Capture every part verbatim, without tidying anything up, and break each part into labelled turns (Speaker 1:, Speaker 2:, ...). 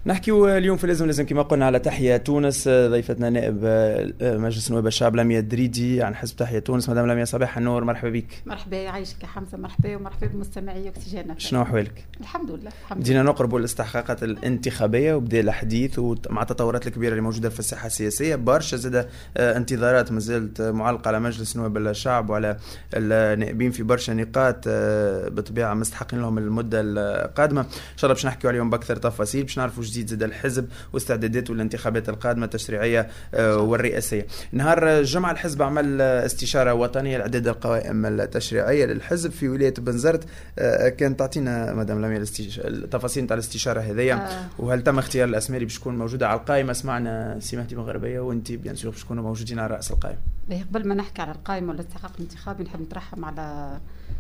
Speaker 1: نحكيو اليوم في لازم لازم كما قلنا على تحية تونس. ضيفتنا نائب مجلس نواب الشعب لميا الدريدي عن حزب تحية تونس. مدام لميا صباح النور، مرحبا بك.
Speaker 2: مرحبا يعيشك يا حمزة، مرحبا ومرحبا بمستمعي أكسجين.
Speaker 1: شنو أحوالك؟
Speaker 2: الحمد لله.
Speaker 1: بدينا نقربوا الاستحقاقات الانتخابية وبدأ الحديث ومع التطورات الكبيرة اللي موجودة في الساحة السياسية، برشا زاد انتظارات مازالت معلقة على مجلس نواب الشعب وعلى النائبين في برشا نقاط بطبيعة مستحقين لهم المدة القادمة. إن شاء الله باش نحكيو عليهم بأكثر تفاصيل، باش نعرفوا جديد زاد الحزب واستعداداته للانتخابات القادمة التشريعية والرئاسية. نهار الجمعة الحزب عمل استشارة وطنية لإعداد القوائم التشريعية للحزب في ولاية بنزرت. كانت تعطينا مدام لميا التفاصيل نتاع الاستشارة هذيا آه. وهل تم اختيار الأسماء اللي باش تكون موجودة على القائمة؟ سمعنا سي مهدي بن غربية وانت بيان سور باش تكونوا موجودين على رأس القائمة.
Speaker 2: قبل ما نحكي على القائمة والاستحقاق الانتخابي نحب نترحم على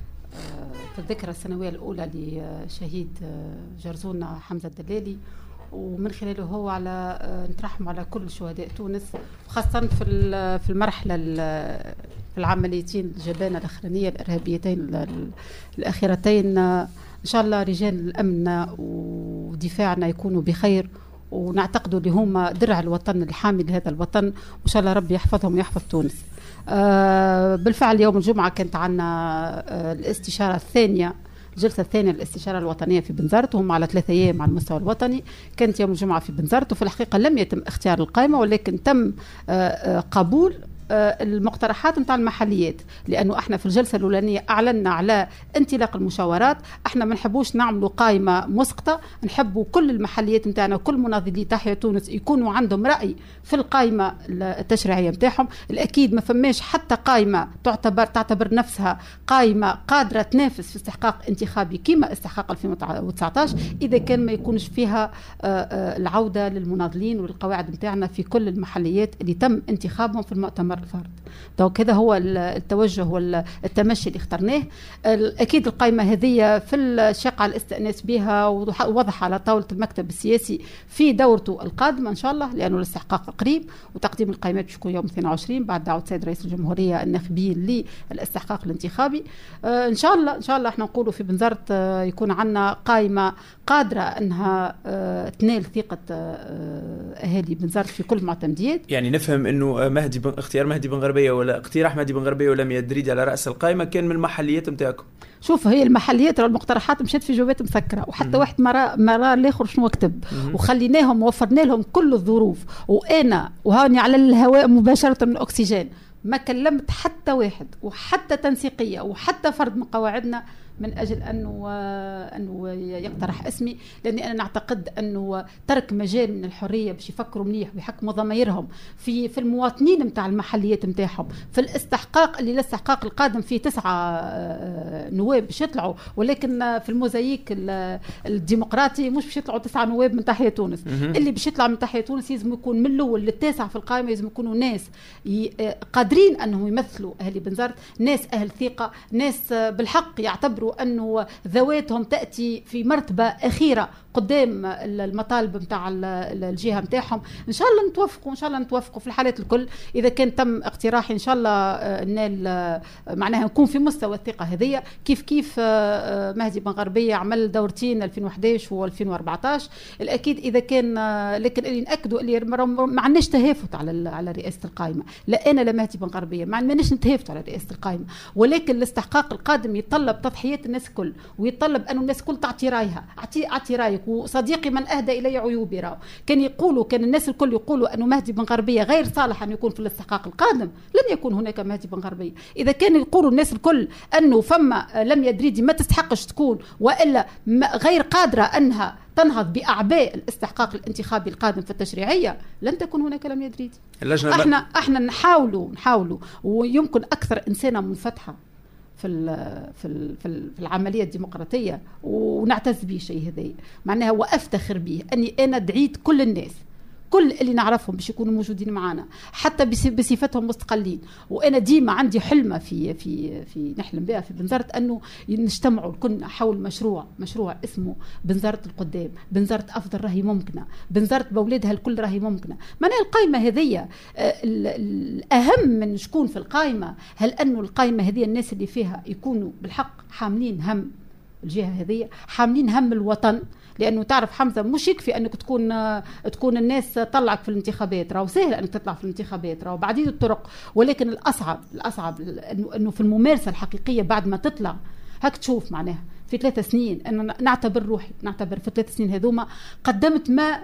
Speaker 2: في الذكرى السنوية الأولى لشهيد جرزونا حمزة الدلالي، ومن خلاله هو على نترحم على كل شهداء تونس، وخاصة في في المرحلة في العمليتين الجبانة الأخرانية الإرهابيتين الأخيرتين. إن شاء الله رجال الأمن ودفاعنا يكونوا بخير، ونعتقدوا اللي هما درع الوطن الحامي لهذا الوطن، وإن شاء الله ربي يحفظهم ويحفظ تونس. آه بالفعل يوم الجمعة كانت عنا آه الاستشارة الثانية، الجلسة الثانية للاستشارة الوطنية في بنزرت، وهم على ثلاثة أيام على المستوى الوطني. كانت يوم الجمعة في بنزرت، وفي الحقيقة لم يتم اختيار القائمة، ولكن تم آه آه قبول المقترحات نتاع المحليات، لانه احنا في الجلسه الاولانيه اعلنا على انطلاق المشاورات. احنا ما نحبوش نعملوا قائمه مسقطه، نحبوا كل المحليات نتاعنا وكل مناضلي تحيا تونس يكونوا عندهم راي في القائمه التشريعيه نتاعهم. الاكيد ما فماش حتى قائمه تعتبر تعتبر نفسها قائمه قادره تنافس في استحقاق انتخابي كما استحقاق ألفين وتسعطاش اذا كان ما يكونش فيها العوده للمناضلين والقواعد نتاعنا في كل المحليات اللي تم انتخابهم في المؤتمر الفرد. دونك هذا هو التوجه والتمشي اللي اخترناه. اكيد القائمه هذه في الشقه على الاستئناس بها ووضعها على طاوله المكتب السياسي في دورته القادمه ان شاء الله، لانه الاستحقاق قريب، وتقديم القائمات باش يكون يوم اثنين وعشرين بعد دعوه السيد رئيس الجمهوريه الناخبين للاستحقاق الانتخابي. ان شاء الله ان شاء الله احنا نقولوا في بنزرت يكون عندنا قائمه قادره انها تنال ثقه اهالي بنزرت في كل المعتمديات.
Speaker 1: يعني نفهم انه مهدي بن... اختيار مهدي بن غربيه ولا اقتراح مهدي بن غربيه ولا لميا الدريدي على راس القائمه كان من المحليات نتاعكم؟
Speaker 2: شوف، هي المحليات والمقترحات مشات في جوابات مسكره، وحتى مم. واحد مرة مرة الاخر شنو كتب، وخليناهم وفرنا لهم كل الظروف. وانا وهاني على الهواء مباشره من اكسجين ما كلمت حتى واحد وحتى تنسيقيه وحتى فرد من قواعدنا من أجل أنه أنه يقترح اسمي، لأني أنا نعتقد أنه ترك مجال من الحرية باش يفكروا مليح ويحكموا ضميرهم في في المواطنين متاع المحليات متاعهم، في الاستحقاق اللي الاستحقاق القادم فيه تسعة نواب باش يطلعوا، ولكن في الموزايك الديمقراطي مش باش يطلعوا تسعة نواب من تحيا تونس. اللي باش يطلع من تحيا تونس لازم يكون من الأول للتاسع في القائمة، لازم يكونوا ناس قادرين أنهم يمثلوا أهل بنزرت، ناس أهل ثقة، ناس بالحق يعتبروا أنه ذواتهم تأتي في مرتبة أخيرة قدام المطالب متاع الجهة متاعهم. إن شاء الله نتوافقوا، إن شاء الله نتوافقوا في الحالات الكل. إذا كان تم اقتراحي إن شاء الله نال معناها نكون في مستوى الثقة هذية، كيف كيف مهدي بن غربية عمل دورتين ألفين وأحد عشر و ألفين وأربعطاش. الأكيد إذا كان، لكن اللي نأكدوا اللي ما عندناش تهافت على على رئاسة القائمة، لا أنا لا مهدي بن غربية ما عندناش نتهافت على رئاسة القائمة، ولكن الاستحقاق القادم يتطلب تضحيات الناس الكل، ويتطلب أن الناس كل تعطي رايها، أعطي أعطي رايك. وصديقي من أهدى إلي عيوبي راو كان يقولوا، كان الناس الكل يقولوا أنه مهدي بن غربية غير صالح أن يكون في الاستحقاق القادم، لن يكون هناك مهدي بن غربية. إذا كان يقولوا الناس الكل أنه فما لميا الدريدي ما تستحقش تكون، وإلا غير قادرة أنها تنهض بأعباء الاستحقاق الانتخابي القادم في التشريعية، لن تكون هناك لميا الدريدي. احنا احنا نحاولوا نحاولوا ويمكن أكثر إنسانة منفتحة في في في العمليه الديمقراطيه، ونعتز به شيء هذا معناها وافتخر به اني انا دعيت كل الناس كل اللي نعرفهم باش يكونوا موجودين معنا حتى بصفتهم مستقلين. وانا ديما عندي حلمه في في في نحلم بها في بنزرت انه نجتمعوا كنا حول مشروع مشروع اسمه بنزرت القدام، بنزرت افضل راهي ممكنه، بنزرت باولادها الكل راهي ممكنه. معناها القائمه هذه الاهم من شكون في القائمه، هل انه القائمه هذه الناس اللي فيها يكونوا بالحق حاملين هم الجهه هذه، حاملين هم الوطن، لانه تعرف حمزه مش يكفي انك تكون تكون الناس طلعك في الانتخابات، راهو سهل انك تطلع في الانتخابات، راهو بعديد الطرق، ولكن الاصعب الاصعب انه في الممارسه الحقيقيه بعد ما تطلع هاك تشوف معناها في ثلاث سنين. أنا نعتبر روحي نعتبر في ثلاث سنين هذوما قدمت ما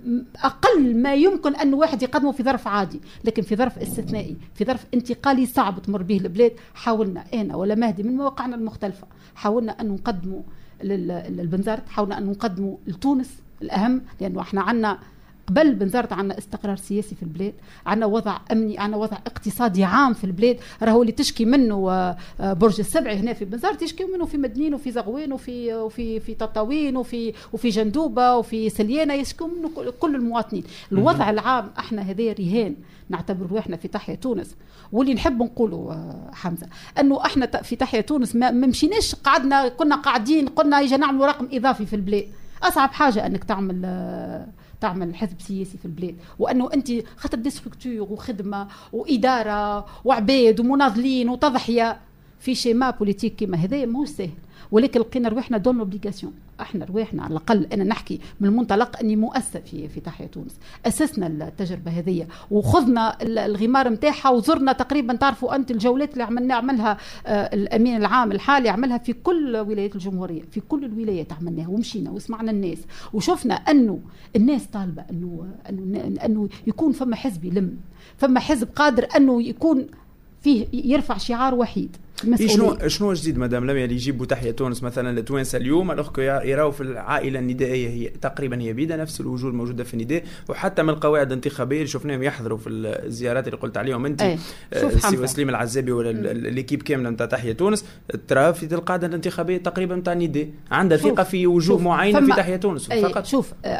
Speaker 2: أقل ما يمكن أن واحد يقدمه في ظرف عادي، لكن في ظرف استثنائي، في ظرف انتقالي صعب تمر به البلاد. حاولنا أنا ولا مهدي من مواقعنا المختلفة حاولنا أن نقدمه للبنزرت، حاولنا أن نقدمه لتونس الأهم، لأنه احنا عنا قبل بنزرت عنا استقرار سياسي في البلاد، عنا وضع أمني، عنا وضع اقتصادي عام في البلاد، راهو اللي تشكي منه برج السبع هنا في بنزرت يشكي منه في مدنين وفي زغوين وفي وفي في تطاوين وفي وفي جندوبة وفي سليانة، يشكوا منه كل المواطنين. الوضع العام احنا هذا رهان نعتبر روحنا في تحيا تونس. واللي نحب نقوله حمزة انه احنا في تحيا تونس ما مشيناش قعدنا كنا قاعدين قلنا يجي نعملوا رقم اضافي في البلاد. اصعب حاجة انك تعمل تعمل حزب سياسي في البلاد، وانه انت خاطر دي ستركتور وخدمه واداره وعباد ومناضلين وتضحيه في شيما بوليتيك كيما هذا ماهوش سهل. ولكن لقينا رواحنا دون اوبليغاسيون، احنا رواحنا على الاقل انا نحكي من المنطلق اني مؤسسه في في تحيا تونس، اسسنا التجربه هذه وخذنا الغمار نتاعها وزرنا تقريبا، تعرفوا انت الجولات اللي عملنا عملها آه الامين العام الحالي عملها في كل ولايات الجمهوريه، في كل الولايات عملناها ومشينا وسمعنا الناس وشفنا انه الناس طالبه انه انه انه يكون فما حزب يلم، فما حزب قادر انه يكون فيه يرفع شعار وحيد.
Speaker 1: شنو شنو جديد مدام لميا اللي يجيبوا تحيا تونس مثلا لتوانسه اليوم الاخ يراو في العائله الندائيه هي تقريبا هي بيدا نفس الوجود موجوده في النداء، وحتى من القواعد الانتخابيه اللي شفناهم يحضروا في الزيارات اللي قلت عليهم انت
Speaker 2: أيه.
Speaker 1: سي سليم العزابي ولا الليكيب كامله نتاع تحيا تونس، ترى في القاعده الانتخابيه تقريبا نتاع النداء عندها ثقه في وجوه معينه في تحيا تونس فقط.
Speaker 2: شوف آه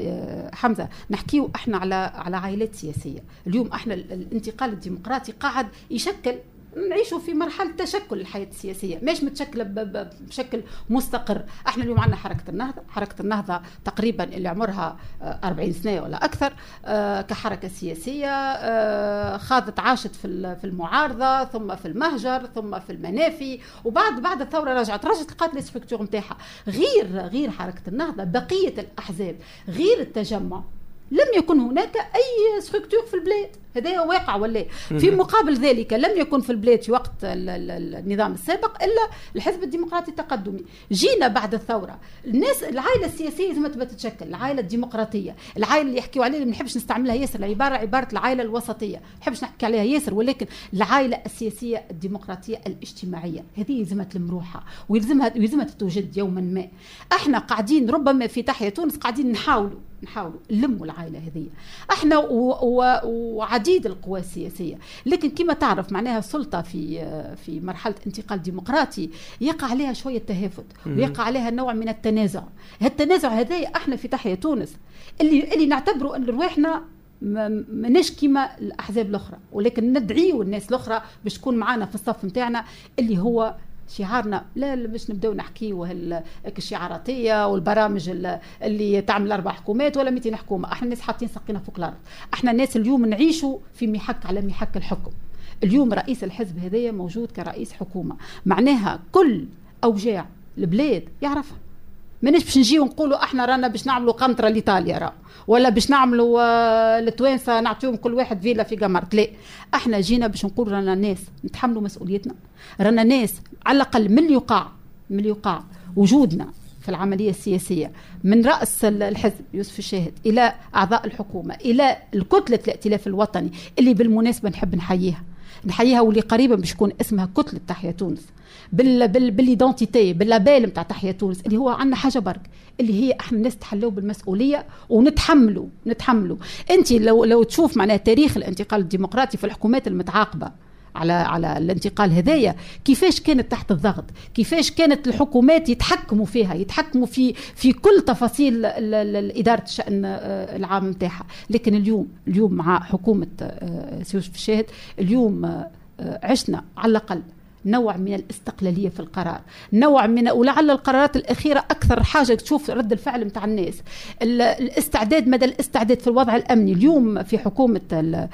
Speaker 2: آه حمزه نحكيو احنا على على عائلات سياسيه اليوم، احنا الانتقال الديمقراطي قاعد يشكل، نعيشوا في مرحلة تشكل الحياة السياسية، مش متشكلة بشكل مستقر. احنا اليوم عندنا حركة النهضة، حركة النهضة تقريبا اللي عمرها أربعين سنة ولا أكثر كحركة سياسية، خاضت عاشت في المعارضة ثم في المهجر ثم في المنافي، وبعد بعد الثورة رجعت رجعت لقات لي ستركتور نتاعها. غير غير حركة النهضة بقية الأحزاب غير التجمع لم يكن هناك أي ستركتور في البلاد، هذا واقع ولا في مقابل ذلك لم يكن في البلاد في وقت النظام السابق إلا الحزب الديمقراطي التقدمي. جينا بعد الثورة الناس العائلة السياسية لازم تبقى تتشكل، العائلة الديمقراطية، العائلة اللي يحكيوا عليها ما نحبش نستعملها ياسر، العبارة عبارة العائلة الوسطية ما نحبش نحكي عليها ياسر، ولكن العائلة السياسية الديمقراطية الاجتماعية هذه لازمها تلم روحها ويلزمها ويلزمها تتوجد يوما ما. احنا قاعدين ربما في تحيا تونس قاعدين نحاولوا نحاولوا نلموا العائلة هذه احنا وعديد القوى السياسية، لكن كما تعرف معناها السلطة في في مرحلة انتقال ديمقراطي يقع عليها شوية تهافت ويقع عليها نوع من التنازع. التنازع هذا احنا في تحيا تونس اللي اللي نعتبره ان رواحنا ماناش كيما الاحزاب الاخرى، ولكن ندعيو الناس الاخرى باش تكون معنا في الصف نتاعنا اللي هو شعارنا. لا باش نبداو نحكيو الشعاراتيه والبرامج اللي تعمل اربع حكومات ولا مئتين حكومه، احنا الناس حاطين ساقينا فوق الارض، احنا الناس اليوم نعيشوا في محك على محك الحكم. اليوم رئيس الحزب هذايا موجود كرئيس حكومه، معناها كل اوجاع البلاد يعرفها. ماناش باش نجيو نقولوا احنا رانا باش نعملوا قنطره لايطاليا راه ولا باش نعملوا آه لتوانسه نعطيهم كل واحد فيلا في قمرت، لا احنا جينا باش نقول رانا ناس نتحملوا مسؤوليتنا، رانا ناس على الاقل من يقع من يقع وجودنا في العمليه السياسيه من راس الحزب يوسف الشاهد الى اعضاء الحكومه الى الكتله الائتلاف الوطني اللي بالمناسبه نحب نحييها نحييها واللي قريبا باش تكون اسمها كتله تحيا تونس بال بال بالايدنتيتي باللابيل نتاع تحيا تونس، اللي هو عندنا حاجه برك اللي هي احنا الناس تحلوا بالمسؤوليه ونتحملوا نتحملوا. انت لو لو تشوف معناها تاريخ الانتقال الديمقراطي في الحكومات المتعاقبه على على الانتقال هذايا كيفاش كانت تحت الضغط، كيفاش كانت الحكومات يتحكموا فيها يتحكموا في في كل تفاصيل اداره الشان العام نتاعها. لكن اليوم اليوم مع حكومه يوسف الشاهد اليوم عشنا على الاقل نوع من الاستقلالية في القرار، نوع من ولعل القرارات الأخيرة أكثر حاجة تشوف رد الفعل متاع الناس، الاستعداد مدى الاستعداد في الوضع الأمني. اليوم في حكومة ال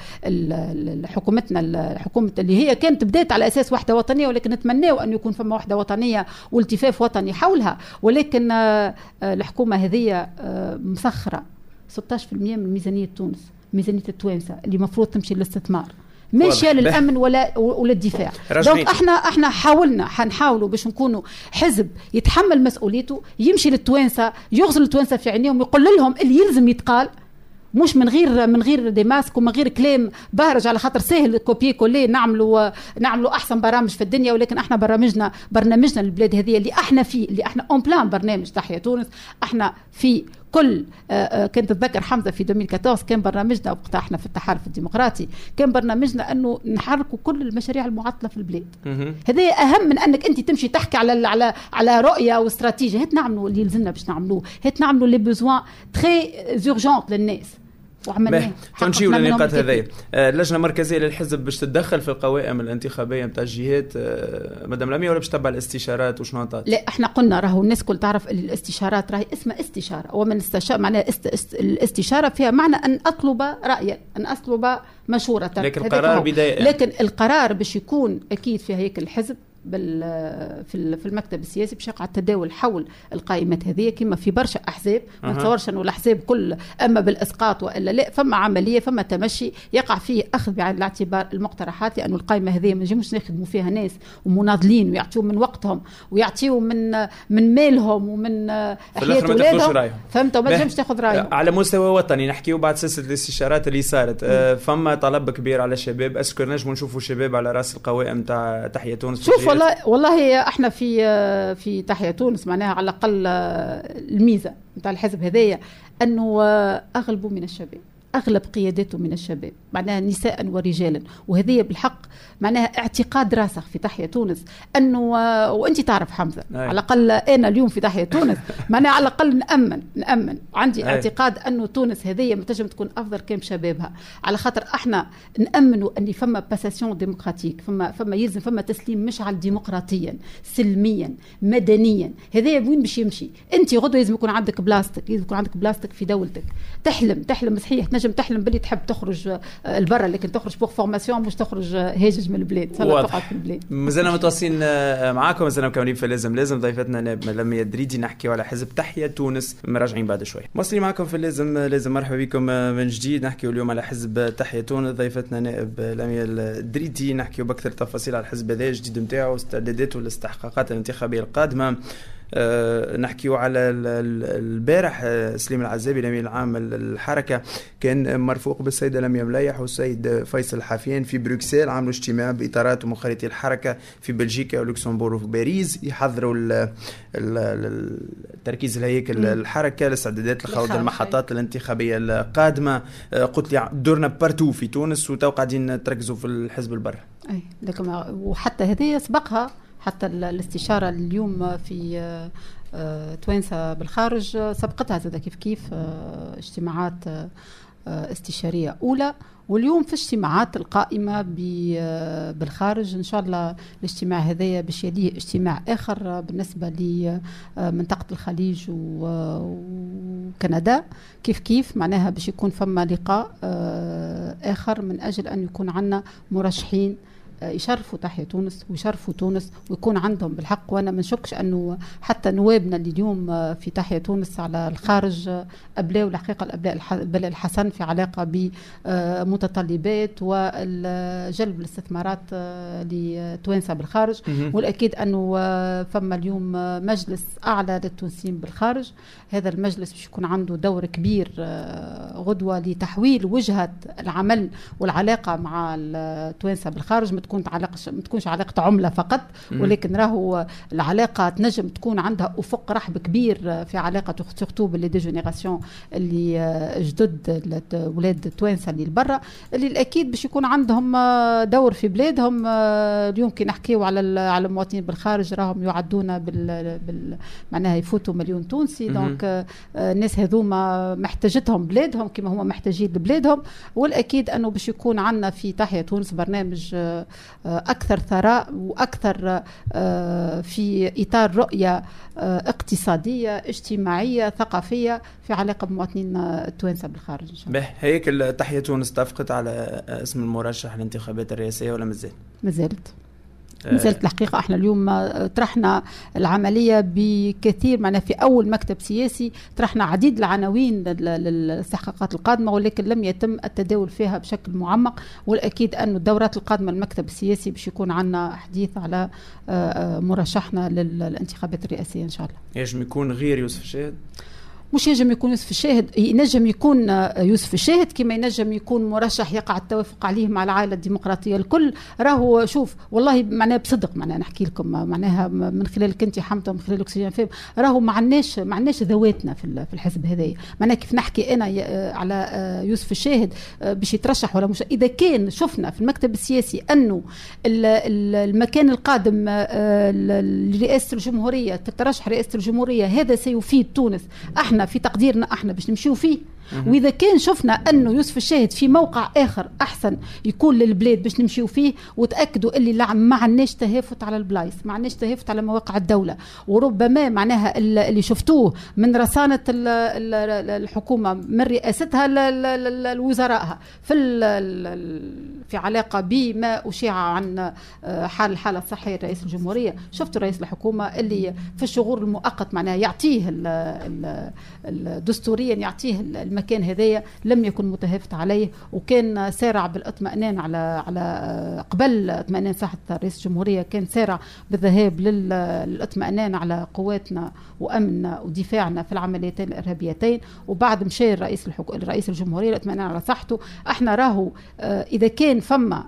Speaker 2: ال حكومتنا الحكومة اللي هي كانت بدأت على أساس وحدة وطنية، ولكن نتمناه أن يكون فما وحدة وطنية والتفاف وطني حولها، ولكن الحكومة هذه مسخرة ستة عشر بالمئة من ميزانية تونس، ميزانية التوانسة اللي مفروض تمشي للاستثمار، ماشيه للامن ولا ولا الدفاع. دونك احنا احنا حاولنا حنحاولوا باش نكونوا حزب يتحمل مسؤوليته، يمشي للتوانسه، يغزل التوانسه في عينيهم، يقول لهم اللي يلزم يتقال، مش من غير من غير ديماسك ومن غير كلام بارج، على خاطر سهل كوبي كولي نعملوا نعملوا احسن برامج في الدنيا، ولكن احنا برامجنا برنامجنا للبلاد هذه اللي احنا فيه، اللي احنا اون بلان برنامج تحيا تونس، احنا في كل كنت تتذكر حمزه في ألفين وأربعة عشر كان برنامجنا وقتها احنا في التحالف الديمقراطي، كان برنامجنا انه نحركوا كل المشاريع المعطله في البلاد. هذا اهم من انك انت تمشي تحكي على على على رؤيه واستراتيجيه. هات نعملوا اللي يلزمنا باش نعملوه، هات نعملوا لي بيزوان تري اورجونت للناس وعملناه.
Speaker 1: تنشيو للنقاط هذه. اللجنه المركزيه للحزب باش تتدخل في القوائم الانتخابيه نتاع الجهات مدام لميا، ولا باش تتبع الاستشارات وشنو نطاط؟
Speaker 2: لا احنا قلنا راهو الناس كل تعرف الاستشارات راهي اسمها استشاره، ومن استشاره معناها است... است... الاستشاره فيها معنى ان اطلب رايا، ان اطلب مشوره،
Speaker 1: لكن القرار بدايه،
Speaker 2: لكن القرار باش يكون اكيد في هيكل الحزب بال في في المكتب السياسي باش يقع التداول حول القائمات هذه كما في برشا احزاب. ما أه. نتصورش انه الاحزاب كل اما بالاسقاط والا لا، فما عمليه فما تمشي يقع فيه اخذ بعين الاعتبار المقترحات، لانه القائمه هذه ما نجموش نخدموا فيها ناس ومناضلين ويعطيوا من وقتهم ويعطيوا من من مالهم ومن حياه اولادهم، فهمت؟ ما نجمش تاخذ رايهم
Speaker 1: على مستوى وطني. نحكيوا بعد سلسله الاستشارات اللي صارت، أه فما طلب كبير على الشباب، اسكو نجموا نشوفوا شباب على راس القوائم تاع تحيا تونس؟
Speaker 2: شوف والله والله احنا في في تحيا تونس معناها على الاقل الميزه نتاع الحزب هذايا انه اغلبوا من الشباب، اغلب قياداته من الشباب، معناها نساء ورجالا، وهذه بالحق معناها اعتقاد راسخ في تحيا تونس انه وانت تعرف حمزه أي. على الاقل انا اليوم في تحيا تونس معناها على الاقل نامن نامن عندي أي. اعتقاد انه تونس هذه متنجم تكون افضل كان شبابها، على خاطر احنا نامنوا ان فما باساسيون ديمقراطيك، فما فما يلزم فما تسليم مشعل ديمقراطيا سلميا مدنيا. هذا وين باش يمشي؟ انت غدوه لازم يكون عندك بلاستيك، لازم يكون عندك بلاستيك في دولتك، تحلم تحلم صحيح، تنجم تحلم باللي تحب تخرج البرة، لكن تخرج بوغ فورماسيون مش تخرج هاجج من البلاد، صار تقعد في البلاد.
Speaker 1: مازلنا متواصلين معاكم، مازلنا مكملين في لازم لازم. ضيفتنا نائب لميا الدريدي نحكيوا على حزب تحيا تونس، مراجعين بعد شوي. مواصلين معاكم في لازم لازم، مرحبا بكم من جديد. نحكيوا اليوم على حزب تحيا تونس، ضيفتنا نائب لميا الدريدي، نحكيوا باكثر تفاصيل على الحزب هذا الجديد نتاعو، استعداداته للاستحقاقات الانتخابيه القادمه. أه نحكيو على البارح سليم العزابي الأمين العام الحركة كان مرفوق بالسيدة لميا مليح والسيد فيصل حافيان في بروكسل، عملوا اجتماع بإطارات ومخرجي الحركة في بلجيكا ولوكسمبورغ وباريس، يحضروا التركيز الهيكل الحركة الاستعدادات لخوض المحطات الانتخابية القادمة. قلت لي دورنا بارتو في تونس وتو قاعدين تركزوا في الحزب البر.
Speaker 2: أي لكن وحتى هذه سبقها حتى الاستشارة اليوم في توانسة بالخارج سبقتها زاد كيف كيف اجتماعات استشارية أولى، واليوم في اجتماعات القائمة بالخارج إن شاء الله. الاجتماع هذايا باش يليه اجتماع آخر بالنسبة لمنطقة الخليج وكندا كيف كيف، معناها باش يكون فما لقاء آخر من أجل أن يكون عنا مرشحين يشرفوا تحيا تونس ويشرفوا تونس ويكون عندهم بالحق. وانا ما نشكش انه حتى نوابنا اللي اليوم في تحيا تونس على الخارج ابلاوا الحقيقه الابلاء الحسن في علاقه بمتطلبات وجلب الاستثمارات لتوانسه بالخارج. والاكيد انه فما اليوم مجلس اعلى للتونسيين بالخارج، هذا المجلس باش يكون عنده دور كبير غدوه لتحويل وجهه العمل والعلاقه مع التوانسه بالخارج، ما تكون علاقه ما تكونش علاقه عمله فقط، ولكن راهو العلاقه تنجم تكون عندها افق رحب كبير في علاقه تخطوب اللي دي جينيراسيون اللي جدد ولاد التوانسه اللي لبرا، اللي الاكيد باش يكون عندهم دور في بلادهم. اليوم كي نحكيو على على المواطنين بالخارج راهم يعدون بال, بال... معناها يفوتوا مليون تونسي، دونك الناس هذوما محتاجتهم بلادهم كما هما محتاجين لبلادهم. والاكيد انه باش يكون عندنا في تحيا تونس برنامج أكثر ثراء وأكثر في إطار رؤية اقتصادية اجتماعية ثقافية في علاقة بمواطنين التوانسة بالخارج إن شاء الله.
Speaker 1: هيك تحية تونس اتفقت على اسم المرشح للانتخابات الرئاسية ولا مازال؟
Speaker 2: مازالت نزلت الحقيقة. احنا اليوم طرحنا العملية بكثير، معنا في أول مكتب سياسي طرحنا عديد العناوين للاستحقاقات القادمة، ولكن لم يتم التداول فيها بشكل معمق. والأكيد أن الدورات القادمة المكتب السياسي باش يكون عنا حديث على مرشحنا للانتخابات الرئاسية إن شاء الله.
Speaker 1: يجب يكون غير يوسف الشاهد؟
Speaker 2: مش ينجم يكون يوسف الشاهد، ينجم يكون يوسف الشاهد كما ينجم يكون مرشح يقع التوافق عليه مع العائلة الديمقراطية الكل. راهو شوف والله معناها بصدق، معناها نحكي لكم معناها من خلالك انت حمته ومن خلال الاكسجين فهم، راهو ما عندناش ما عندناش ذواتنا في في الحزب هذايا. معناها كيف نحكي انا على يوسف الشاهد باش يترشح ولا مش، اذا كان شفنا في المكتب السياسي انه المكان القادم لرئاسة الجمهورية تترشح رئاسة الجمهورية هذا سيفيد تونس، احنا في تقديرنا احنا باش نمشيو فيه. واذا كان شفنا انه يوسف الشاهد في موقع اخر احسن يكون للبلاد باش نمشيو فيه، وتاكدوا اللي لا ما عندناش تهافت على البلايص، ما عندناش تهافت على مواقع الدوله، وربما معناها اللي شفتوه من رسانه الحكومه من رئاستها لوزرائها في في علاقه بما اشيع عن حال الحاله الصحيه رئيس الجمهوريه، شفتوا رئيس الحكومه اللي في الشغور المؤقت معناها يعطيه دستوريا يعطيه المكان هذايا لم يكن متهافت عليه، وكان سارع بالاطمئنان على على قبل اطمئنان صحه رئيس الجمهوريه، كان سارع بالذهاب للاطمئنان على قواتنا وامننا ودفاعنا في العمليتين الارهابيتين، وبعد مشى الرئيس الحكو... رئيس الجمهوريه الاطمئنان على صحته. احنا راهو اذا كان فما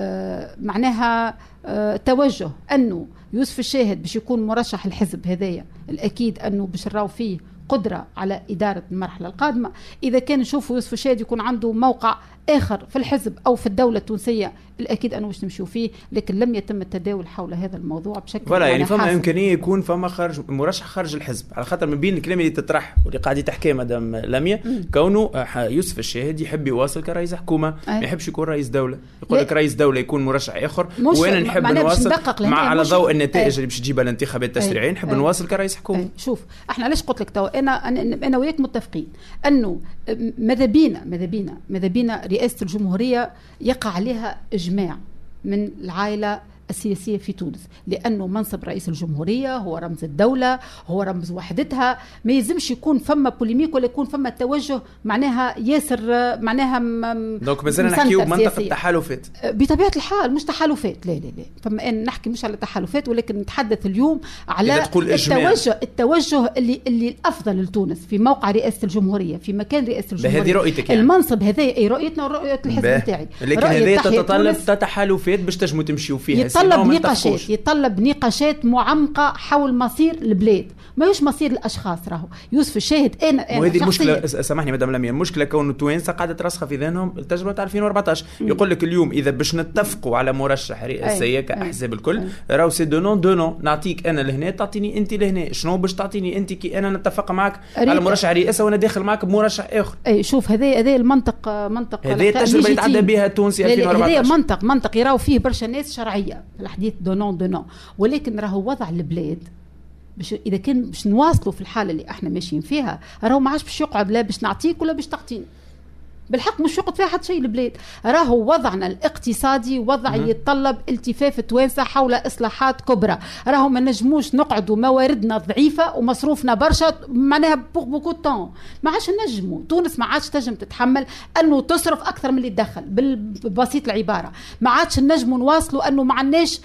Speaker 2: معناها توجه انه يوسف الشاهد باش يكون مرشح الحزب هذايا، الاكيد انه باش نراو فيه قدرة على إدارة المرحلة القادمة. إذا كان نشوفوا يوسف الشاهد يكون عنده موقع آخر في الحزب أو في الدولة التونسية، الأكيد أنه باش نمشيو فيه، لكن لم يتم التداول حول هذا الموضوع بشكل
Speaker 1: ولا يعني فما إمكانية يكون فما خارج مرشح خارج الحزب، على خاطر من بين الكلام اللي تطرح واللي قاعد تحكي مدام لميا كونه يوسف الشاهد يحب يواصل كرئيس حكومة، ما يحبش يكون رئيس دولة. يقول لك رئيس دولة يكون مرشح آخر، وأنا نحب نواصل مع على ضوء النتائج اللي باش تجيبها الانتخابات التشريعية، نحب نواصل كرئيس حكومة.
Speaker 2: شوف احنا علاش قلت لك تو انا انا وياك متفقين انه ماذا بينا ماذا بينا ماذا بينا رئاسة الجمهورية يقع عليها إجماع من العائلة السياسية في تونس، لأنه منصب رئيس الجمهورية هو رمز الدولة، هو رمز وحدتها، ما يلزمش يكون فما بوليميك ولا يكون فما توجه معناها ياسر معناها
Speaker 1: دونك مازال نحكيو بمنطقة التحالفات
Speaker 2: بطبيعة الحال، مش تحالفات، لا لا لا فما نحكي مش على تحالفات، ولكن نتحدث اليوم على التوجه التوجه اللي اللي الأفضل لتونس في موقع رئاسة الجمهورية، في مكان رئاسة الجمهورية.
Speaker 1: هذه رؤيتك يعني.
Speaker 2: المنصب هذا أي رؤيتنا ورؤية الحزب نتاعي،
Speaker 1: لكن هذه تتطلب تحالفات باش تجموا تمشيو فيها،
Speaker 2: يتطلب نقاشات يتطلب نقاشات معمقة حول مصير البلاد، ما هوش مصير الأشخاص. راهو يوسف الشاهد أنا أنا
Speaker 1: وهذه المشكلة، سامحني مدام لميا، المشكلة كون التوانسة قاعدة ترسخ في ذهنهم التجربة تاع ألفين وأربعطاش. يقول لك اليوم إذا باش نتفقوا على مرشح رئاسية كأحزاب الكل، راهو سي دو نون دو نون، نعطيك أنا لهنا تعطيني أنت لهنا، شنو باش تعطيني أنت كي أنا نتفق معك على مرشح رئاسة وأنا داخل معك بمرشح آخر.
Speaker 2: أي شوف هذا هذا المنطق منطق
Speaker 1: هذه التجربة اللي تعدى بها تونسي ألفين وأربعطاش.
Speaker 2: هذا منطق منطق يراو فيه برشا ناس شرعية في الحديث دو نون دو نون، ولكن راهو وضع البلاد باش اذا كان باش نواصلوا في الحاله اللي احنا ماشيين فيها، راهو ما عادش باش يقعد لا باش نعطيك ولا باش تعطيني، بالحق مش يقعد فيها حتى شيء البلاد. راهو وضعنا الاقتصادي وضع يتطلب التفاف توانسة حول اصلاحات كبرى، راهو ما نجموش نقعدوا مواردنا ضعيفه ومصروفنا برشا معناها بوغ بوكو طون، ما عادش نجموا. تونس ما عادش تنجم تتحمل انه تصرف اكثر من اللي تدخل، بالبسيط العباره ما عادش نجموا نواصلوا انه ما عندناش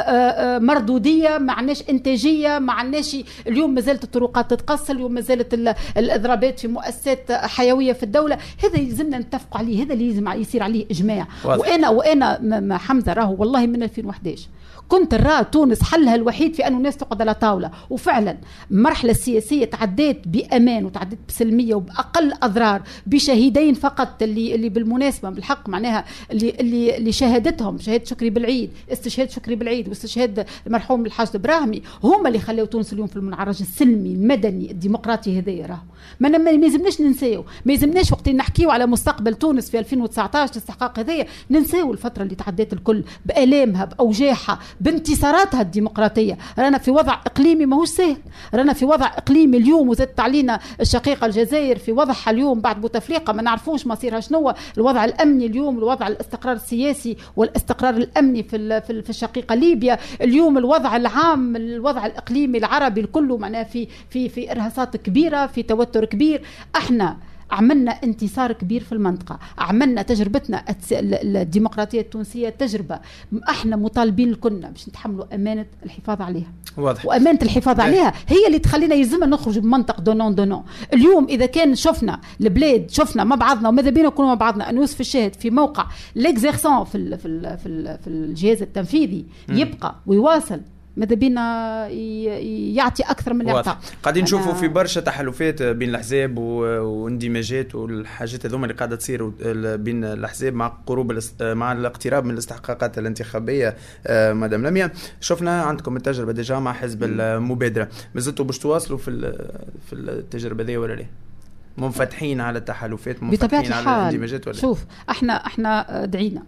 Speaker 2: مردوديه، ما عندناش انتاجيه، ما عندناش. اليوم ما زالت الطرقات تتقصر، اليوم ما زالت الاضرابات في مؤسسات حيويه في الدوله، هذا يلزمنا نتفق عليه، هذا اللي لازم يصير عليه اجماع. واضح. وانا وانا حمزه راهو والله من ألفين وإحداش كنت نرى تونس حلها الوحيد في انه الناس تقعد على طاوله، وفعلا المرحله السياسيه تعديت بامان وتعديت بسلميه وباقل اضرار، بشهيدين فقط اللي اللي بالمناسبه بالحق معناها اللي اللي اللي شهادتهم شهاده شكري بالعيد، استشهاد شكري بالعيد واستشهاد المرحوم الحاج ابراهيمي، هما اللي خلوا تونس اليوم في المنعرج السلمي المدني الديمقراطي هذايا. راهو ما ما يلزمناش ننساو، ما يلزمناش وقت نحكيو على مستوى مستقبل تونس في ألفين وتسعطاش الاستحقاق هذايا، ننساو الفترة اللي تعديت الكل بآلامها بأوجاعها بانتصاراتها الديمقراطية. رانا في وضع إقليمي ماهوش سهل، رانا في وضع إقليمي اليوم، وزادت علينا الشقيقة الجزائر في وضعها اليوم بعد بوتفليقة ما نعرفوش مصيرها شنو. الوضع الأمني اليوم، الوضع الاستقرار السياسي والاستقرار الأمني في في الشقيقة ليبيا اليوم، الوضع العام الوضع الإقليمي العربي الكل معناه في في في إرهاصات كبيرة، في توتر كبير. احنا عملنا انتصار كبير في المنطقة، عملنا تجربتنا الديمقراطية التونسية تجربة احنا مطالبين كنا باش نتحملوا أمانة الحفاظ عليها.
Speaker 1: واضح.
Speaker 2: وأمانة الحفاظ عليها هي اللي تخلينا يلزمنا نخرج بمنطق دونون دونون. اليوم إذا كان شفنا البلاد شفنا مع بعضنا وماذا بينا نكونوا مع بعضنا، أن يوسف الشاهد في موقع ليكزيرسون في ال في ال في, ال في الجهاز التنفيذي يبقى ويواصل، ماذا بينا يعطي اكثر من الاعطاء.
Speaker 1: قاعدين نشوفوا في برشا تحالفات بين الاحزاب واندماجات والحاجات هذوما اللي قاعده تصير بين الاحزاب مع قروب مع الاقتراب من الاستحقاقات الانتخابيه. مدام لميا، شفنا عندكم التجربه ديجا مع حزب المبادره، مازلتوا باش تواصلوا في في التجربه دي ولا لا؟ منفتحين على التحالفات، منفتحين على الاندماجات ولا؟
Speaker 2: شوف احنا احنا دعينا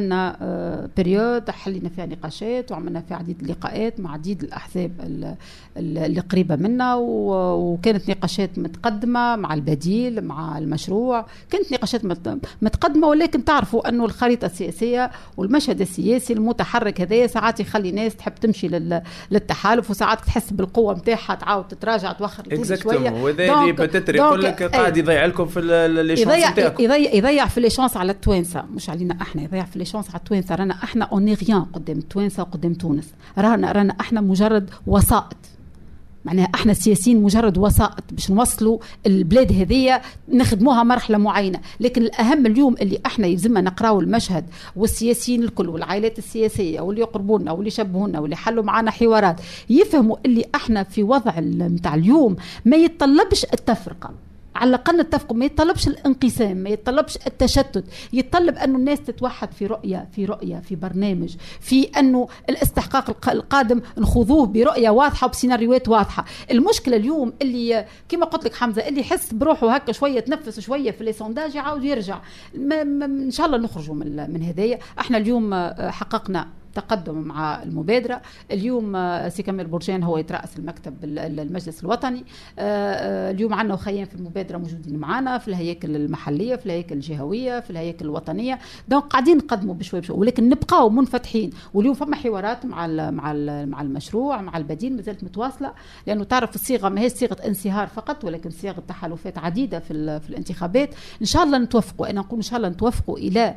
Speaker 2: عملنا بريود حلينا فيها نقاشات وعملنا فيها عديد اللقاءات مع عديد الأحزاب اللي قريبة منا، وكانت نقاشات متقدمة مع البديل مع المشروع، كانت نقاشات متقدمة. ولكن تعرفوا أنه الخريطة السياسية والمشهد السياسي المتحرك هذا ساعات يخلي ناس تحب تمشي للتحالف، وساعات تحس بالقوة متاعها تعاود تتراجع توخر شوية.
Speaker 1: وذا اللي بتتر يقول لك قاعد يضيع لكم في الليشانس نتاعكم،
Speaker 2: يضيع يضيع في الليشانس على التوانسة، مش علينا احنا، يضيع في الليشانس على التوانسة. رانا احنا اوني غيان قدام التوانسة وقدام تونس، رانا رانا احنا مجرد وسائط، معناها احنا السياسيين مجرد وسائط باش نوصلوا البلاد هذية نخدموها مرحلة معينة. لكن الأهم اليوم اللي احنا يلزمنا نقراو المشهد، والسياسيين الكل والعائلات السياسية واللي يقربونا واللي يشبهونا واللي حلوا معنا حوارات يفهموا اللي احنا في وضع متاع اليوم ما يتطلبش التفرقة، على الأقل نتفقوا، ما يتطلبش الانقسام، ما يتطلبش التشتت، يتطلب أنه الناس تتوحد في رؤية في رؤية في برنامج، في أنه الاستحقاق القادم نخوضوه برؤية واضحة وبسيناريوهات واضحة. المشكلة اليوم اللي كما قلت لك حمزة، اللي يحس بروحه هكا شوية تنفس شوية في السونداج يعاود يرجع. ما ما إن شاء الله نخرجوا من من هدايا. احنا اليوم حققنا تقدم مع المبادرة. اليوم سي كمال برجان هو يترأس المكتب المجلس الوطني. اليوم عندنا وخيان في المبادرة موجودين معنا في الهياكل المحلية، في الهياكل الجهوية، في الهياكل الوطنية. دونك قاعدين نقدموا بشوي بشوي، ولكن نبقاو منفتحين. واليوم فما حوارات مع ال مع ال مع المشروع مع البديل مازالت متواصلة، لأنه تعرف الصيغة ما هي صيغة انصهار فقط، ولكن صيغة تحالفات عديدة في في الانتخابات. إن شاء الله نتوافقوا، أنا نقول إن شاء الله نتوافقوا إلى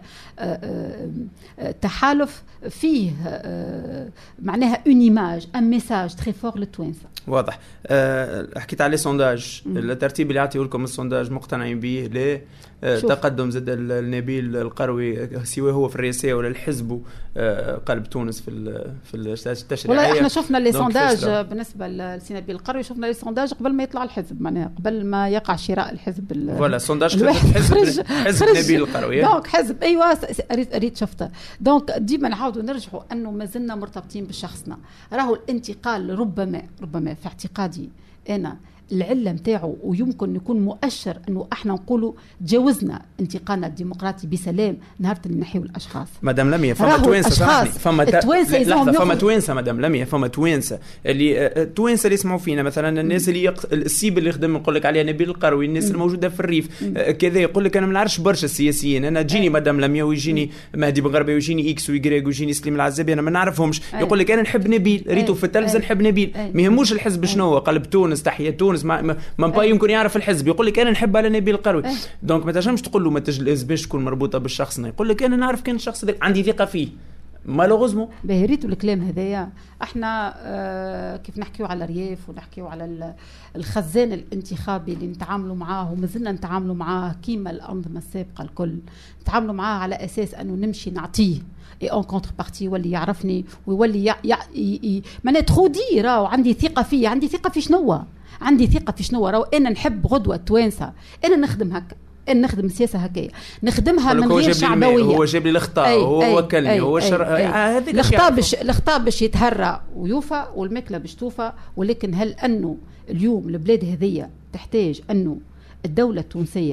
Speaker 2: تحالف فيه معناها اون ايماج ان ميساج تري فور للتوانسه.
Speaker 1: واضح. أه حكيت على سونداج، الترتيب اللي يعطيه لكم السونداج مقتنعين به؟ ليه أه تقدم زاد النبيل القروي سواء هو في الرئاسيه ولا الحزب أه قلب تونس في في التشريعيه؟
Speaker 2: والله احنا شفنا لي سونداج بالنسبه لسي نبيل القروي، شفنا لي سونداج قبل ما يطلع الحزب، معناها قبل ما يقع شراء الحزب.
Speaker 1: فوالا سونداج حزب حزب نبيل القروي.
Speaker 2: دونك حزب ايوه اريد اريد شفته. دونك ديما نعاودوا نرجعوا انه ما زلنا مرتبطين بشخصنا. راهو الانتقال ربما ربما في اعتقادي انا العلة متاعه ويمكن يكون مؤشر أنه احنا نقولوا تجاوزنا انتقالنا الديمقراطي بسلام نهار اللي نحيو الأشخاص.
Speaker 1: مدام لميا فما توانسة سامحني، فما
Speaker 2: توانسة
Speaker 1: لحظة، فما توانسة مدام لميا، فما توانسة اللي توانسة اللي يسمعوا فينا مثلا، الناس اللي يق... السيب اللي يخدم نقول لك عليها نبيل القروي، الناس الموجودة في الريف كذا يقول لك أنا ما نعرفش برشا السياسيين، أنا تجيني مدام لميا ويجيني مهدي بغربي ويجيني إكس ويجريج ويجيني سليم العزابي، أنا ما نعرفهمش. يقول لك أنا نحب نبيل، ريتو في التلفزة نحب نبيل، ما يهموش الحزب شنو قلب تونس تحية تونس، ما ما يمكن يعرف الحزب، يقول لك انا نحب على نبيل القروي. أه. دونك ما تنجمش تقول له ما تجلس باش تكون مربوطه بالشخص، يقول لك انا نعرف كان الشخص ده عندي ثقه فيه مالوغوزمو.
Speaker 2: بهريتوا الكلام هذايا احنا آه كيف نحكيو على الرياف ونحكيو على الخزان الانتخابي اللي نتعاملوا معاه ومازلنا نتعاملوا معاه كيما الانظمه السابقه الكل، نتعاملوا معاه على اساس انه نمشي نعطيه اي اون كونتر بارتي واللي يعرفني ويولي يع... يع... ي... ما نتخودي راهو عندي ثقه فيه، عندي ثقه في شنو عندي ثقه في شنو راهو انا نحب غدوه توانسه، انا نخدم هكا، أن نخدم سياسة هكاية نخدمها من غير شعبوية.
Speaker 1: هو جاب لي الخطاب، هو وكلني، هو
Speaker 2: هذيك الخطاب باش الخطاب باش يتهرى ويوفى والمكلة باش توفى. ولكن هل أنه اليوم البلاد هذية تحتاج أنه الدولة التونسية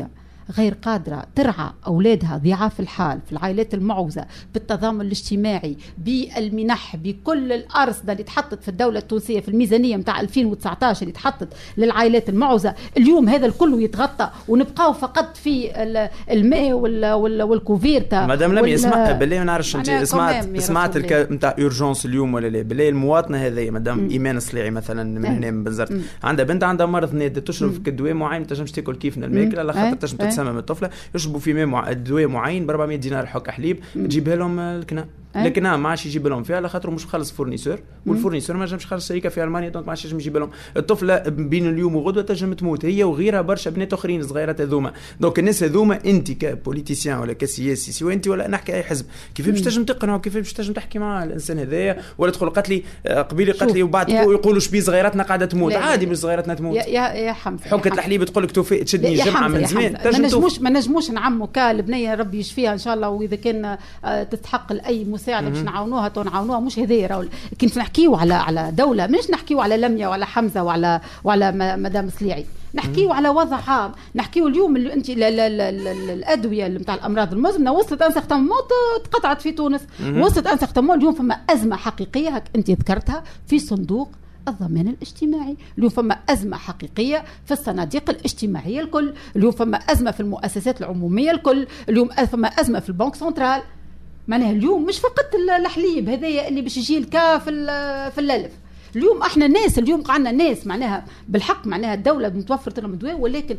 Speaker 2: غير قادرة ترعى أولادها ضعاف الحال في العائلات المعوزة بالتضامن الاجتماعي بالمنح بكل الأرصدة اللي تحطت في الدولة التونسية في الميزانية متاع ألفين وتسعة عشر اللي تحطت للعائلات المعوزة، اليوم هذا الكل يتغطى ونبقاو فقط في الماء والكوفيرتا.
Speaker 1: مدام لميا اسمع بالله ما نعرفش انت سمعت سمعت الكا نتاع اورجونس اليوم ولا لا؟ بالله المواطنه هذه مدام ايمان الصليعي مثلا من هنا من بنزرت عندها بنت عندها مرض نادر تشرب كدواء معين ما تنجمش تاكل كيفنا الماكله على خاطر تنجم تتسمم الطفله، يشربوا في ماء دواء معين ب أربعمائة دينار حك حليب تجيبها لهم الكنا، لكن ما عادش يجيب لهم فيها على خاطر مش خلص فورنيسور، والفورنيسور ما نجمش خلص شركه في المانيا دونك ما عادش يجيب لهم الطفله بين اليوم وغدوه تنجم تموت هي وغيرها برشا بنات اخرين صغيرات هذوما. دونك الناس هذوما انت كبوليتيسيان ولا كسياسي سواء انت ولا نحكي اي حزب كيف باش تنجم تقنع وكيف باش تنجم تحكي مع الانسان هذايا؟ ولا تدخل قالت لي قبيله قالت لي وبعد يقولوا شبي صغيراتنا قاعده تموت، عادي مش صغيراتنا تموت
Speaker 2: يا يا حمزه
Speaker 1: حكه الحليب تقول لك توفيق تشدني الجمعه من زمان
Speaker 2: ما نجموش ما نجموش نعموا كالبنيه ربي يشفيها ان شاء الله، واذا كان تستحق اي مساعده باش نعاونوها نعاونوها مش هذايا. لكن نحكيو على على دوله، مش نحكيو على لميا ولا حمزه وعلى وعلى مدام سليعي، نحكيو على وضع عام. نحكيو اليوم اللي انت لا لا لا الادويه اللي نتاع الامراض المزمنه وصلت ان سيغتامون تقطعت في تونس، وصلت ان سيغتامون اليوم فما ازمه حقيقيه هك انت ذكرتها في صندوق الضمان الاجتماعي، اليوم فما أزمة حقيقية في الصناديق الاجتماعية الكل، اليوم فما أزمة في المؤسسات العمومية الكل، اليوم فما أزمة في البنك سنترال. معناها اليوم مش فقط الحليب هذايا اللي باش يجي الكا في في الالف، اليوم احنا ناس اليوم قعدنا ناس معناها بالحق معناها الدوله متوفر لهم دواء، ولكن